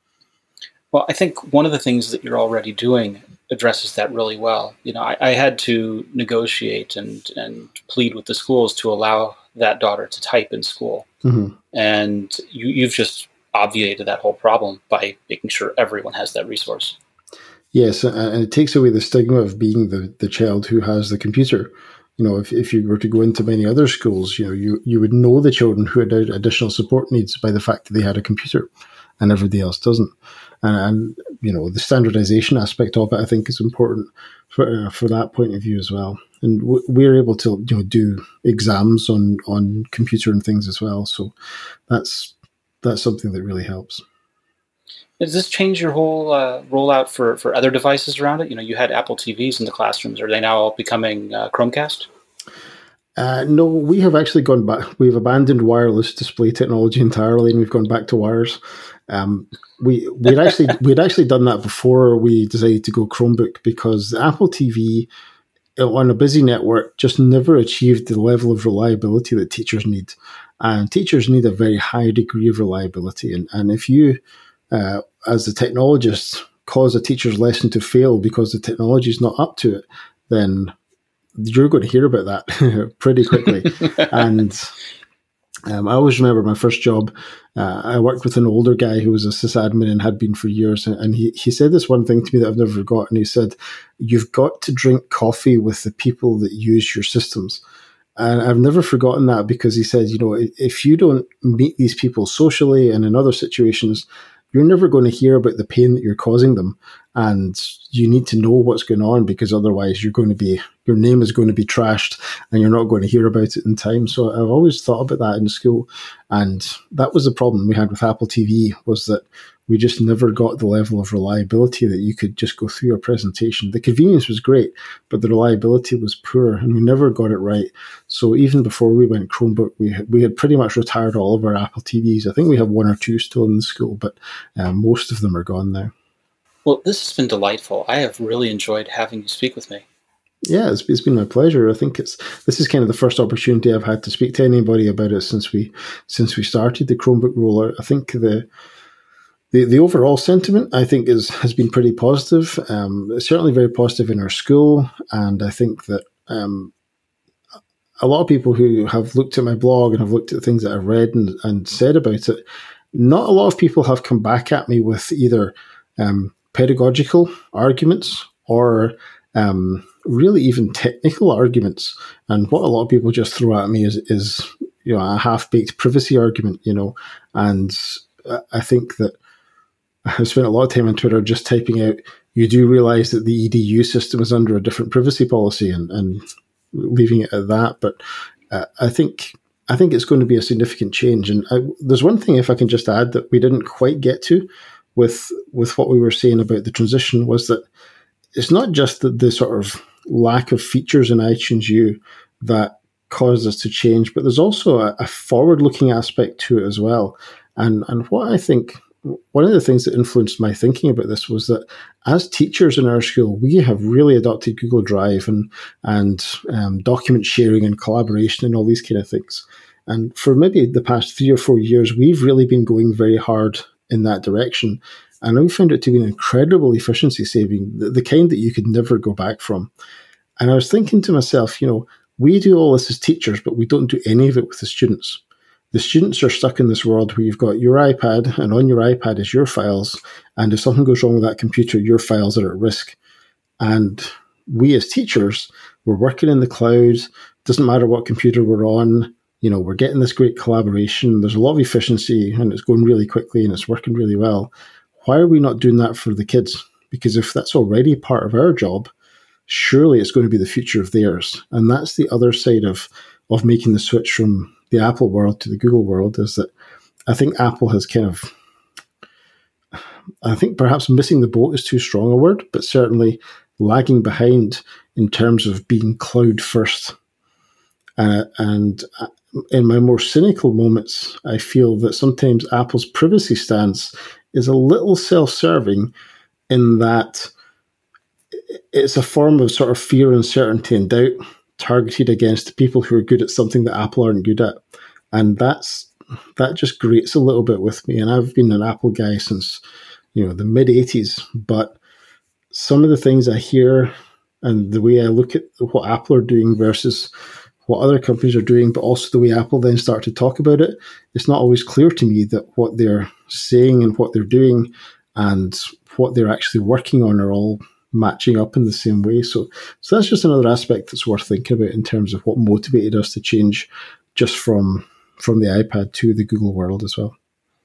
Well, I think one of the things that you're already doing addresses that really well. You know, I, I had to negotiate and, and plead with the schools to allow that daughter to type in school. Mm-hmm. And you, you've just obviated that whole problem by making sure everyone has that resource. Yes, and it takes away the stigma of being the, the child who has the computer. You know, if, if you were to go into many other schools, you know, you, you would know the children who had additional support needs by the fact that they had a computer and everybody else doesn't. And, and you know, the standardization aspect of it, I think, is important for, uh, for that point of view as well. And w- we're able to, you know, do exams on, on computer and things as well. So that's that's something that really helps. Does this change your whole uh, rollout for, for other devices around it? You know, you had Apple T Vs in the classrooms. Are they now all becoming uh, Chromecast? Uh, no, we have actually gone back. We've abandoned wireless display technology entirely, and we've gone back to wires. Um, we we'd actually we'd actually done that before we decided to go Chromebook, because the Apple T V on a busy network just never achieved the level of reliability that teachers need, and teachers need a very high degree of reliability. And and if you, uh, as a technologist, cause a teacher's lesson to fail because the technology is not up to it, then you're going to hear about that pretty quickly. And um, I always remember my first job. Uh, I worked with an older guy who was a sysadmin and had been for years. And, and he, he said this one thing to me that I've never forgotten. He said, "You've got to drink coffee with the people that use your systems." And I've never forgotten that, because he said, you know, if you don't meet these people socially and in other situations, you're never going to hear about the pain that you're causing them. And you need to know what's going on, because otherwise you're going to be, your name is going to be trashed and you're not going to hear about it in time. So I've always thought about that in school. And that was the problem we had with Apple T V, was that we just never got the level of reliability that you could just go through a presentation. The convenience was great, but the reliability was poor, and we never got it right. So even before we went Chromebook, we had, we had pretty much retired all of our Apple T Vs. I think we have one or two still in the school, but um, most of them are gone now. Well, this has been delightful. I have really enjoyed having you speak with me. Yeah, it's, it's been my pleasure. I think it's this is kind of the first opportunity I've had to speak to anybody about it since we since we started the Chromebook rollout. I think the the, the overall sentiment, I think, is has been pretty positive. Um, it's certainly very positive in our school, and I think that um, a lot of people who have looked at my blog and have looked at things that I've read and, and said about it, not a lot of people have come back at me with either um, pedagogical arguments or um, really even technical arguments. And what a lot of people just throw at me is, is you know, a half-baked privacy argument, you know. And I think that I've spent a lot of time on Twitter just typing out, you do realize that the E D U system is under a different privacy policy, and, and leaving it at that. But uh, I think I think it's going to be a significant change. And I, there's one thing, if I can just add, that we didn't quite get to with with what we were saying about the transition, was that it's not just the, the sort of lack of features in iTunes U that caused us to change, but there's also a, a forward-looking aspect to it as well. And and what I think, one of the things that influenced my thinking about this was that as teachers in our school, we have really adopted Google Drive and and um, document sharing and collaboration and all these kind of things. And for maybe the past three or four years, we've really been going very hard in that direction. And I found it to be an incredible efficiency saving, the, the kind that you could never go back from. And I was thinking to myself, you know, we do all this as teachers, but we don't do any of it with the students. The students are stuck in this world where you've got your iPad, and on your iPad is your files. And if something goes wrong with that computer, your files are at risk. And we as teachers, we're working in the cloud. Doesn't matter what computer we're on. You know, we're getting this great collaboration. There's a lot of efficiency, and it's going really quickly, and it's working really well. Why are we not doing that for the kids? Because if that's already part of our job, surely it's going to be the future of theirs. And that's the other side of, of making the switch from the Apple world to the Google world, is that I think Apple has kind of, I think perhaps missing the boat is too strong a word, but certainly lagging behind in terms of being cloud first. Uh, and in my more cynical moments, I feel that sometimes Apple's privacy stance is a little self-serving, in that it's a form of sort of fear, uncertainty, and doubt targeted against people who are good at something that Apple aren't good at. And that's that just grates a little bit with me. And I've been an Apple guy since, you know, the mid eighties. But some of the things I hear and the way I look at what Apple are doing versus what other companies are doing, but also the way Apple then start to talk about it, it's not always clear to me that what they're saying and what they're doing and what they're actually working on are all matching up in the same way. So, so that's just another aspect that's worth thinking about in terms of what motivated us to change just from from the iPad to the Google world as well.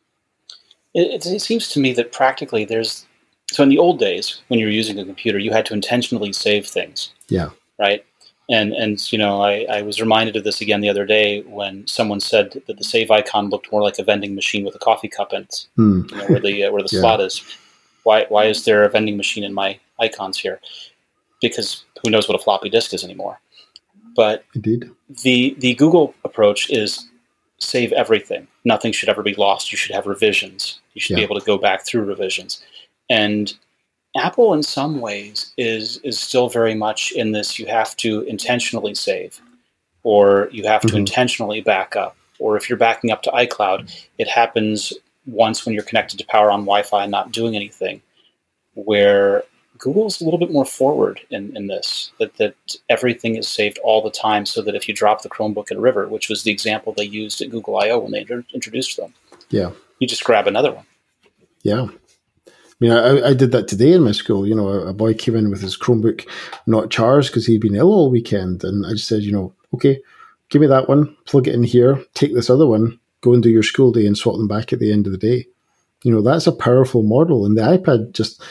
It, it seems to me that practically there's, so in the old days, when you were using a computer, you had to intentionally save things. Yeah. Right? And, and you know, I, I was reminded of this again the other day when someone said that the save icon looked more like a vending machine with a coffee cup in it, mm. you know, where the, uh, where the yeah. slot is. Why, why is there a vending machine in my icons here? Because who knows what a floppy disk is anymore. But Indeed. the the Google approach is save everything. Nothing should ever be lost. You should have revisions. You should yeah. be able to go back through revisions. And Apple, in some ways, is is still very much in this, you have to intentionally save, or you have to mm-hmm. intentionally back up. Or if you're backing up to iCloud, it happens once when you're connected to power on Wi-Fi and not doing anything, where Google's a little bit more forward in, in this, that, that everything is saved all the time, so that if you drop the Chromebook in a river, which was the example they used at Google I O when they inter- introduced them, yeah, you just grab another one. Yeah. I mean, I, I did that today in my school. You know, a, a boy came in with his Chromebook not charged because he'd been ill all weekend. And I just said, you know, okay, give me that one, plug it in here, take this other one, go and do your school day and swap them back at the end of the day. You know, that's a powerful model. And the iPad just,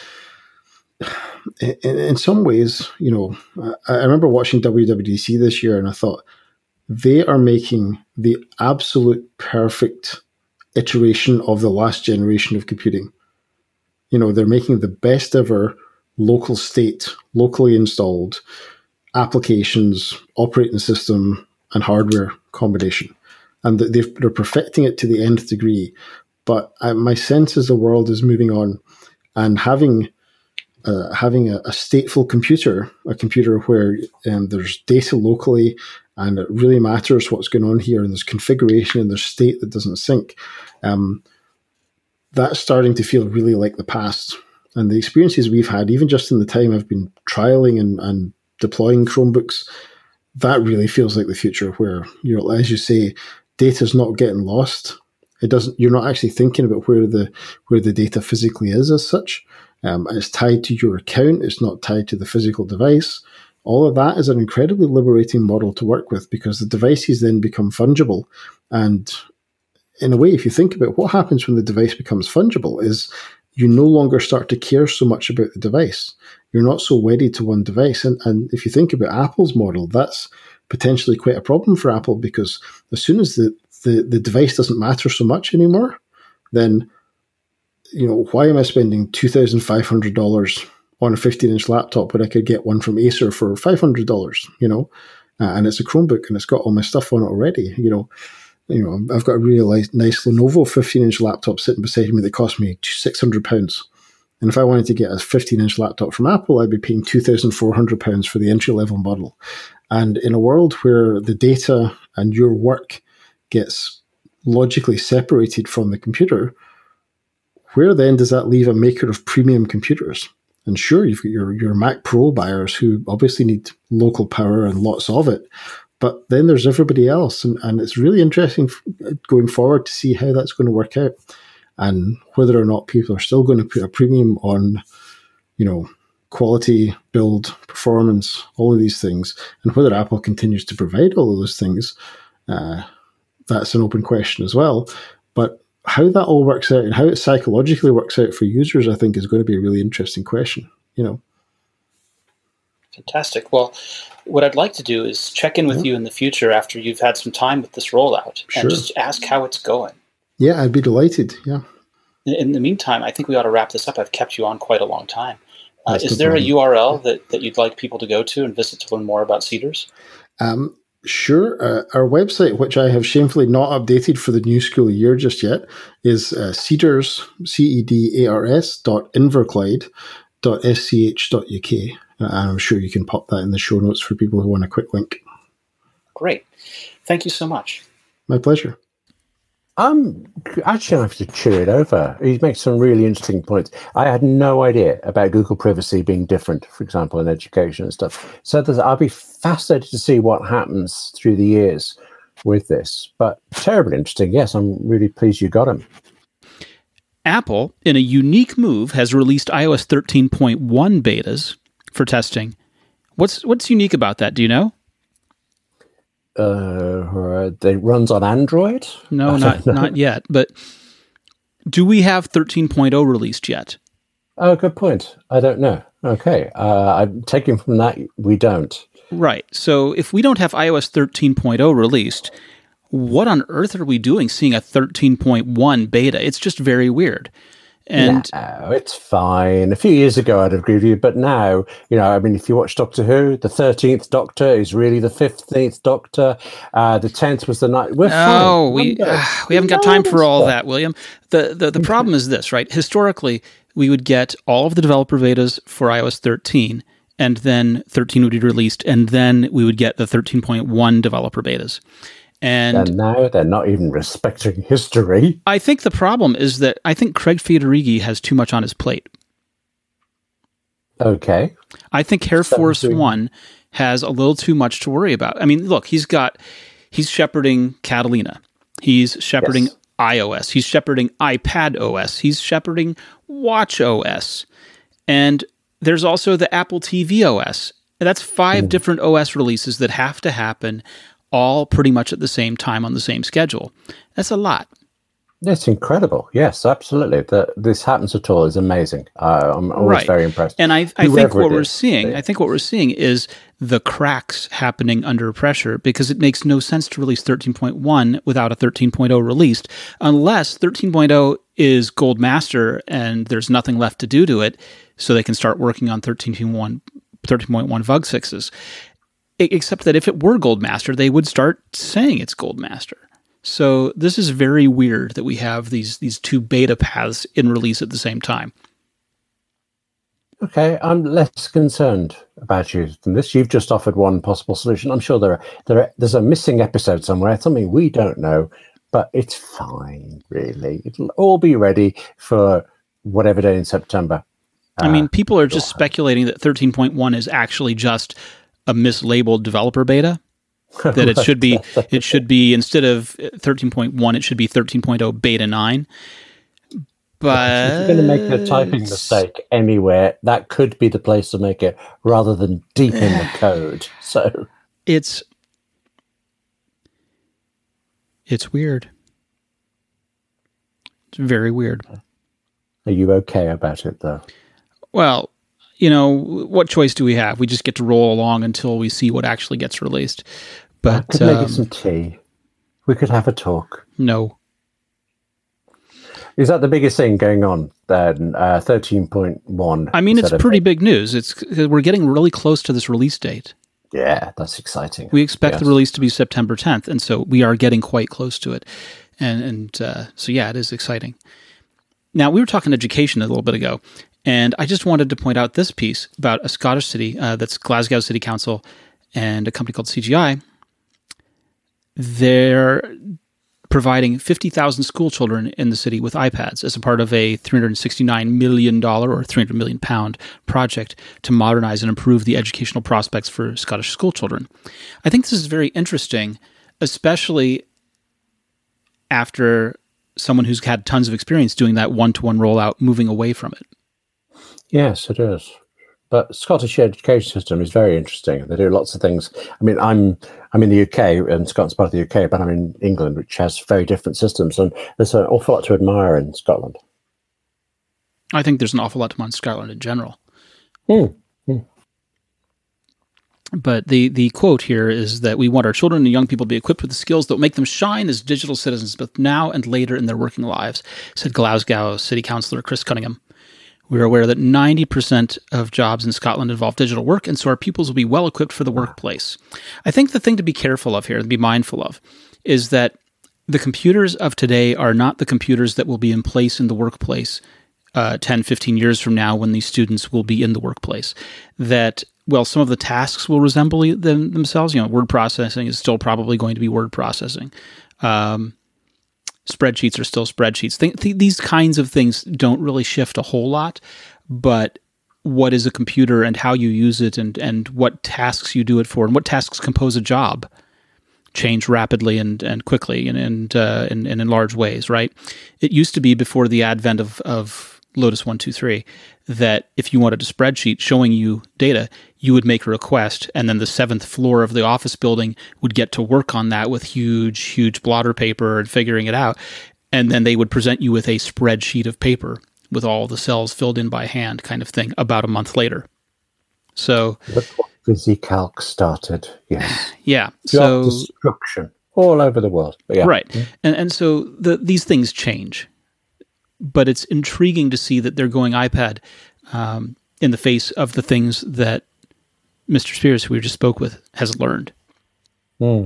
in, in some ways, you know, I, I remember watching W W D C this year and I thought, they are making the absolute perfect iteration of the last generation of computing. You know, they're making the best ever local state, locally installed applications, operating system, and hardware combination. And they're perfecting it to the nth degree. But I, my sense is the world is moving on, and having uh, having a, a stateful computer, a computer where um, there's data locally, and it really matters what's going on here, and there's configuration and there's state that doesn't sync. Um, that's starting to feel really like the past. And the experiences we've had, even just in the time I've been trialing and, and deploying Chromebooks, that really feels like the future, where, you know, as you say, data's not getting lost. It doesn't. You're not actually thinking about where the where the data physically is as such. Um, it's tied to your account. It's not tied to the physical device. All of that is an incredibly liberating model to work with, because the devices then become fungible. And in a way, if you think about what happens when the device becomes fungible, is you no longer start to care so much about the device. You're not so wedded to one device. And, and if you think about Apple's model, that's potentially quite a problem for Apple, because as soon as the, the, the device doesn't matter so much anymore, then, you know, why am I spending two thousand five hundred dollars on a fifteen-inch laptop when I could get one from Acer for five hundred dollars, you know? Uh, and it's a Chromebook and it's got all my stuff on it already, you know? You know, I've got a really nice Lenovo fifteen-inch laptop sitting beside me that cost me six hundred pounds. And if I wanted to get a fifteen-inch laptop from Apple, I'd be paying two thousand four hundred pounds for the entry-level model. And in a world where the data and your work gets logically separated from the computer, where then does that leave a maker of premium computers? And sure, you've got your, your Mac Pro buyers who obviously need local power and lots of it. But then there's everybody else. And, and it's really interesting going forward to see how that's going to work out, and whether or not people are still going to put a premium on, you know, quality, build, performance, all of these things, and whether Apple continues to provide all of those things. Uh, that's an open question as well. But how that all works out and how it psychologically works out for users, I think, is going to be a really interesting question, you know. Fantastic. Well, what I'd like to do is check in with yeah. you in the future after you've had some time with this rollout, sure. and just ask how it's going. Yeah, I'd be delighted. Yeah. In, in the meantime, I think we ought to wrap this up. I've kept you on quite a long time. Uh, is there problem. a U R L that, that you'd like people to go to and visit to learn more about Cedars? Um, sure. Uh, our website, which I have shamefully not updated for the new school year just yet, is uh, Cedars, C E D A R S dot inverclyde dot S C H dot U K. And I'm sure you can pop that in the show notes for people who want a quick link. Great. Thank you so much. My pleasure. I'm actually going to have to chew it over. He makes some really interesting points. I had no idea about Google privacy being different, for example, in education and stuff. So I'll be fascinated to see what happens through the years with this. But terribly interesting. Yes, I'm really pleased you got him. Apple, in a unique move, has released i O S thirteen point one betas for testing. What's what's unique about that? Do you know? Uh, it runs on Android? No, not not yet. But do we have thirteen point oh released yet? Oh, good point. I don't know. Okay. Uh, I'm taking from that we don't. Right. So if we don't have i O S thirteen point oh released, what on earth are we doing seeing a thirteen point one beta? It's just very weird. And no, it's fine. A few years ago, I'd agree with you, but now, you know, I mean, if you watch Doctor Who, the thirteenth Doctor is really the fifteenth Doctor. Uh, the tenth was the night. We're no, fine. we uh, we haven't got time for all that, William. The the the problem is this, right? Historically, we would get all of the developer betas for i O S thirteen, and then thirteen would be released, and then we would get the thirteen point one developer betas. And, and now they're not even respecting history. I think the problem is that I think Craig Federighi has too much on his plate. Okay. I think Air Force One has a little too much to worry about. I mean, look, he's got, he's shepherding Catalina. He's shepherding yes. iOS. He's shepherding iPad O S. He's shepherding Watch O S. And there's also the Apple T V O S. And that's five mm. different O S releases that have to happen all pretty much at the same time on the same schedule. That's a lot. It's incredible. Yes, absolutely. That this happens at all is amazing. Uh, I'm always Right. very impressed. And I, I think Whoever what it we're is. seeing, I think what we're seeing is the cracks happening under pressure, because it makes no sense to release thirteen point one without a thirteen point oh released, unless thirteen point oh is gold master and there's nothing left to do to it, so they can start working on thirteen point one, thirteen point one Vug sixes. Except that if it were gold master, they would start saying it's gold master. So this is very weird that we have these these two beta paths in release at the same time. Okay, I'm less concerned about you than this. You've just offered one possible solution. I'm sure there are, there are, there's a missing episode somewhere, something we don't know, but it's fine, really. It'll all be ready for whatever day in September. I mean, Uh, people are just speculating that thirteen point one is actually just a mislabeled developer beta. That it should be, it should be, instead of thirteen point one, it should be thirteen point oh beta nine. But if you're going to make a typing mistake anywhere, that could be the place to make it, rather than deep in the code. So it's it's weird. It's very weird. are you okay about it, though? Well, you know, what choice do we have? We just get to roll along until we see what actually gets released. I But could make um, it some tea. We could have a talk. no. Is that the biggest thing going on then? Uh, thirteen point one. I mean, it's instead of- pretty big news. It's we're getting really close to this release date. Yeah, that's exciting. We expect Yes. the release to be September tenth, and so we are getting quite close to it. And and uh, so, yeah, it is exciting. Now, we were talking education a little bit ago, and I just wanted to point out this piece about a Scottish city, uh, that's Glasgow City Council, and a company called C G I. They're providing fifty thousand school children in the city with iPads as a part of a three hundred sixty-nine million dollars or three hundred million pound project to modernize and improve the educational prospects for Scottish school children. I think this is very interesting, especially after someone who's had tons of experience doing that one-to-one rollout, moving away from it. Yes, it is. But Scottish education system is very interesting. They do lots of things. I mean, I'm I'm in the U K, and Scotland's part of the U K, but I'm in England, which has very different systems, and there's an awful lot to admire in Scotland. I think there's an awful lot to mind Scotland in general. Hmm. But the, the quote here is that we want our children and young people to be equipped with the skills that will make them shine as digital citizens, both now and later in their working lives, said Glasgow City Councillor Chris Cunningham. We are aware that ninety percent of jobs in Scotland involve digital work, and so our pupils will be well equipped for the workplace. I think the thing to be careful of here, and be mindful of, is that the computers of today are not the computers that will be in place in the workplace uh, ten, fifteen years from now when these students will be in the workplace. That, well, some of the tasks will resemble them themselves. You know, word processing is still probably going to be word processing. Um, spreadsheets are still spreadsheets. Th- th- these kinds of things don't really shift a whole lot, but what is a computer and how you use it, and, and what tasks you do it for, and what tasks compose a job change rapidly and, and quickly and, and, uh, and, and in large ways, right? It used to be, before the advent of, of Lotus one two three, that if you wanted a spreadsheet showing you data, you would make a request, and then the seventh floor of the office building would get to work on that with huge, huge blotter paper and figuring it out. And then they would present you with a spreadsheet of paper with all the cells filled in by hand, kind of thing, about a month later. So, Look what VisiCalc started. Yes. yeah. Job So, destruction all over the world. But yeah. right. And and so the, these things change. But it's intriguing to see that they're going iPad um, in the face of the things that Mister Spears, who we just spoke with, has learned. Hmm.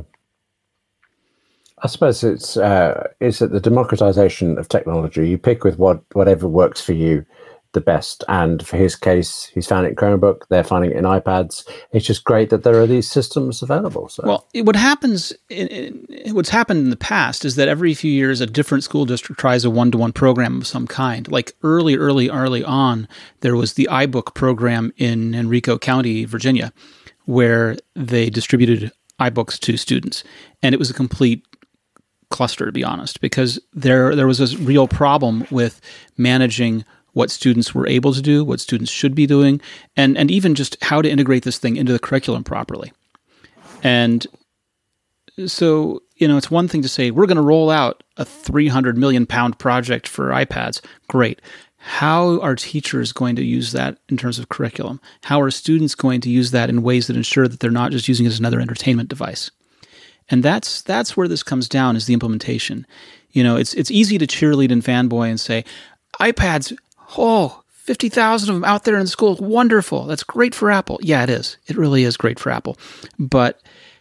I suppose it's uh, is that the democratization of technology. You pick with what whatever works for you the best. And for his case, he's found it in Chromebook. They're finding it in iPads. It's just great that there are these systems available. So. Well, it, what happens, in, in, what's happened in the past is that every few years, a different school district tries a one-to-one program of some kind. Like early, early, early on, there was the iBook program in Henrico County, Virginia, where they distributed iBooks to students. And it was a complete cluster, to be honest, because there there was a real problem with managing what students were able to do, what students should be doing, and, and even just how to integrate this thing into the curriculum properly. And so you know, it's one thing to say, we're going to roll out a three hundred million pound project for iPads. Great. How are teachers going to use that in terms of curriculum? How are students going to use that in ways that ensure that they're not just using it as another entertainment device? And that's that's where this comes down, is the implementation. You know, it's it's easy to cheerlead and fanboy and say, iPads, oh, fifty thousand of them out there in the school, wonderful. That's great for Apple. Yeah, it is. It really is great for Apple. But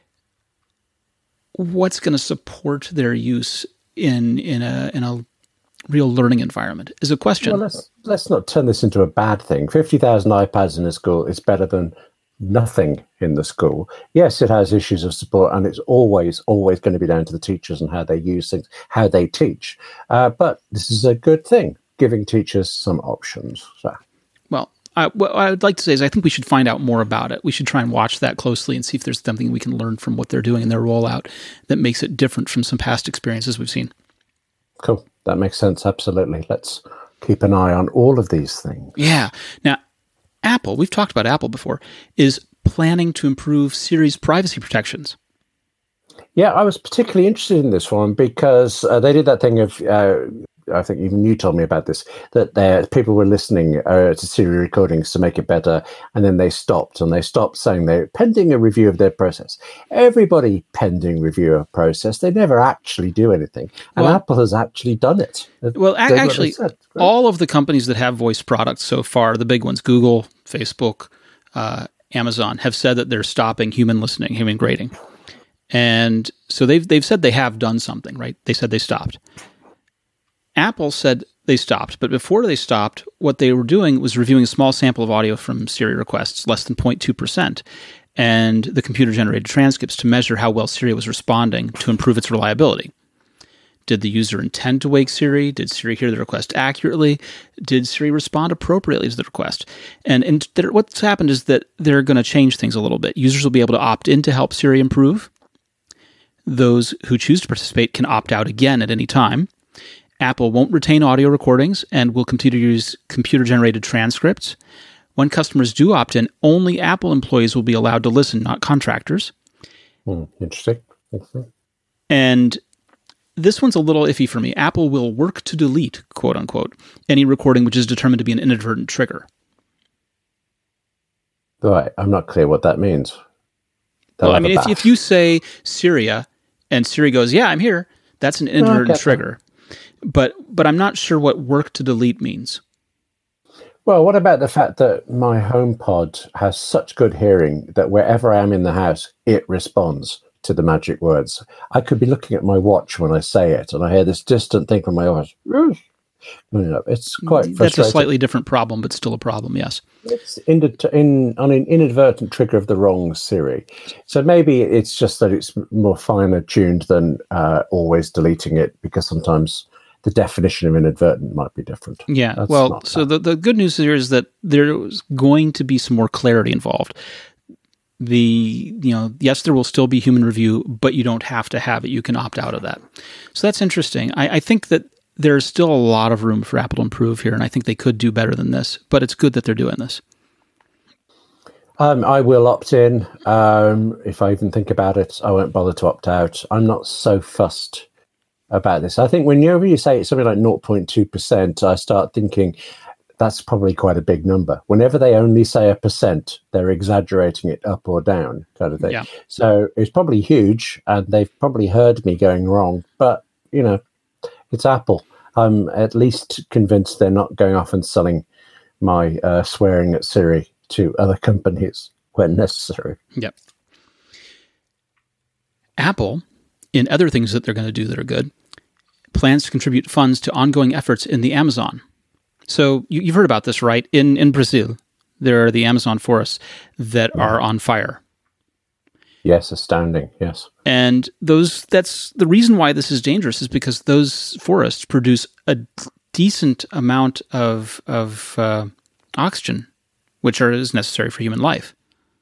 what's going to support their use in in a in a real learning environment is a question. Well, let's let's not turn this into a bad thing. fifty thousand iPads in a school is better than nothing in the school. Yes, it has issues of support, and it's always, always going to be down to the teachers and how they use things, how they teach. Uh, but this is a good thing, giving teachers some options. So. Well, I, what I would like to say is I think we should find out more about it. We should try and watch that closely and see if there's something we can learn from what they're doing in their rollout that makes it different from some past experiences we've seen. Cool. That makes sense. Absolutely. Let's keep an eye on all of these things. Yeah. Now, Apple, we've talked about Apple before, is planning to improve Siri's privacy protections. Yeah, I was particularly interested in this one because uh, they did that thing of, uh, I think even you told me about this, that there, people were listening uh, to Siri recordings to make it better, and then they stopped, and they stopped saying they're pending a review of their process. Everybody pending review of process. They never actually do anything, and well, Apple has actually done it. Well, actually, all of the companies that have voice products so far, the big ones, Google, Facebook, uh, Amazon, have said that they're stopping human listening, human grading. And so they've they've said they have done something, right? They said they stopped. Apple said they stopped, but before they stopped, what they were doing was reviewing a small sample of audio from Siri requests, less than zero point two percent, and the computer-generated transcripts to measure how well Siri was responding to improve its reliability. Did the user intend to wake Siri? Did Siri hear the request accurately? Did Siri respond appropriately to the request? And, and there, what's happened is that they're going to change things a little bit. Users will be able to opt in to help Siri improve. Those who choose to participate can opt out again at any time. Apple won't retain audio recordings and will continue to use computer-generated transcripts. When customers do opt in, only Apple employees will be allowed to listen, not contractors. Hmm, interesting. interesting. And this one's a little iffy for me. Apple will work to delete, quote unquote, any recording which is determined to be an inadvertent trigger. Right. I'm not clear what that means. They'll well, I mean, if, if you say Syria and Siri goes, yeah, I'm here, that's an inadvertent oh, trigger. But but I'm not sure what work to delete means. Well, what about the fact that my HomePod has such good hearing that wherever I am in the house, it responds to the magic words? I could be looking at my watch when I say it, and I hear this distant thing from my office. You know, it's quite frustrating. That's a slightly different problem, but still a problem, yes. It's in, in, on an inadvertent trigger of the wrong Siri. So maybe it's just that it's more finer tuned than uh, always deleting it, because sometimes the definition of inadvertent might be different. Yeah, That's well, so the, the good news here is that there's going to be some more clarity involved. The, you know, yes, there will still be human review, but you don't have to have it. You can opt out of that. So that's interesting. I, I think that there's still a lot of room for Apple to improve here, and I think they could do better than this, but it's good that they're doing this. Um, I will opt in. Um, if I even think about it, I won't bother to opt out. I'm not so fussed about this. I think whenever you say it's something like zero point two percent, I start thinking that's probably quite a big number. Whenever they only say a percent, they're exaggerating it up or down, kind of thing. Yeah. So it's probably huge, and they've probably heard me going wrong, but, you know, it's Apple. I'm at least convinced they're not going off and selling my uh, swearing at Siri to other companies when necessary. Yep. Apple, in other things that they're going to do that are good, plans to contribute funds to ongoing efforts in the Amazon. So you, you've heard about this, right? In in Brazil, there are the Amazon forests that yeah. are on fire. Yes, astounding, yes. And those that's the reason why this is dangerous is because those forests produce a decent amount of of uh, oxygen, which are, is necessary for human life.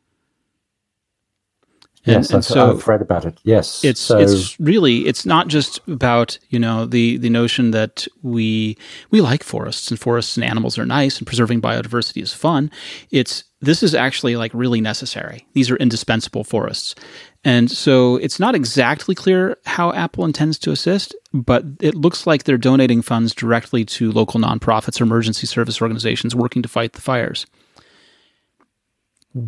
And, yes, and so I've read about it. Yes, it's so, it's really it's not just about, you know, the the notion that we we like forests and forests and animals are nice and preserving biodiversity is fun. It's this is actually like really necessary. These are indispensable forests, And so it's not exactly clear how Apple intends to assist, but it looks like they're donating funds directly to local nonprofits or emergency service organizations working to fight the fires. Hmm.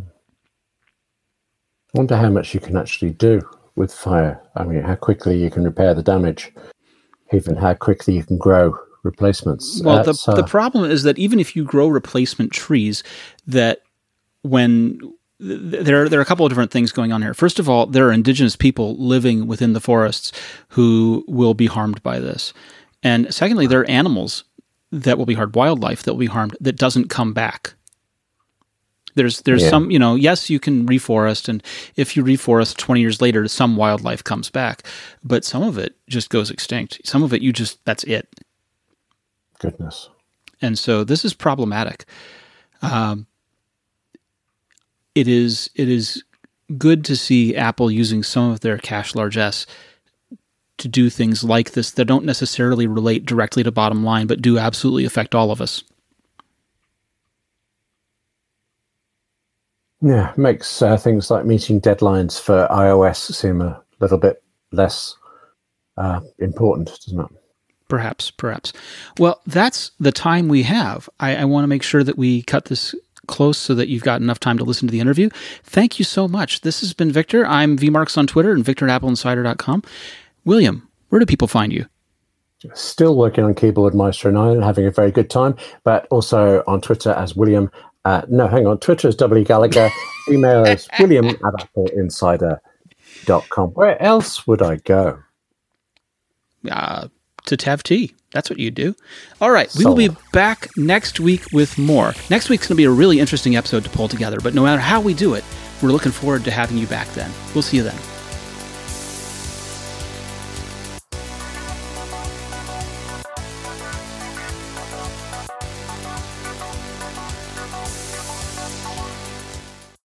I wonder how much you can actually do with fire. I mean, how quickly you can repair the damage, even how quickly you can grow replacements. Well, the, uh, the problem is that even if you grow replacement trees, that when th- there, there are a couple of different things going on here. First of all, there are indigenous people living within the forests who will be harmed by this. And secondly, there are animals that will be harmed, wildlife that will be harmed that doesn't come back. There's there's yeah. some, you know, yes, you can reforest, and if you reforest twenty years later, some wildlife comes back, but some of it just goes extinct. Some of it, you just, that's it. Goodness. And so this is problematic. Um, it is it is good to see Apple using some of their cache largesse to do things like this that don't necessarily relate directly to bottom line, but do absolutely affect all of us. Yeah, makes uh, things like meeting deadlines for iOS seem a little bit less uh, important, doesn't it? Perhaps, perhaps. Well, that's the time we have. I, I want to make sure that we cut this close so that you've got enough time to listen to the interview. Thank you so much. This has been Victor. I'm vmarks on Twitter and victor at apple insider dot com. William, where do people find you? Still working on Keyboard Maestro nine and having a very good time, but also on Twitter as William. Uh, no, hang on. Twitter is W. Gallagher. Email is william at apple insider dot com. Where else would I go? Uh, to T A V T. That's what you do. All right. We will be back next week with more. Next week's going to be a really interesting episode to pull together, but no matter how we do it, we're looking forward to having you back then. We'll see you then.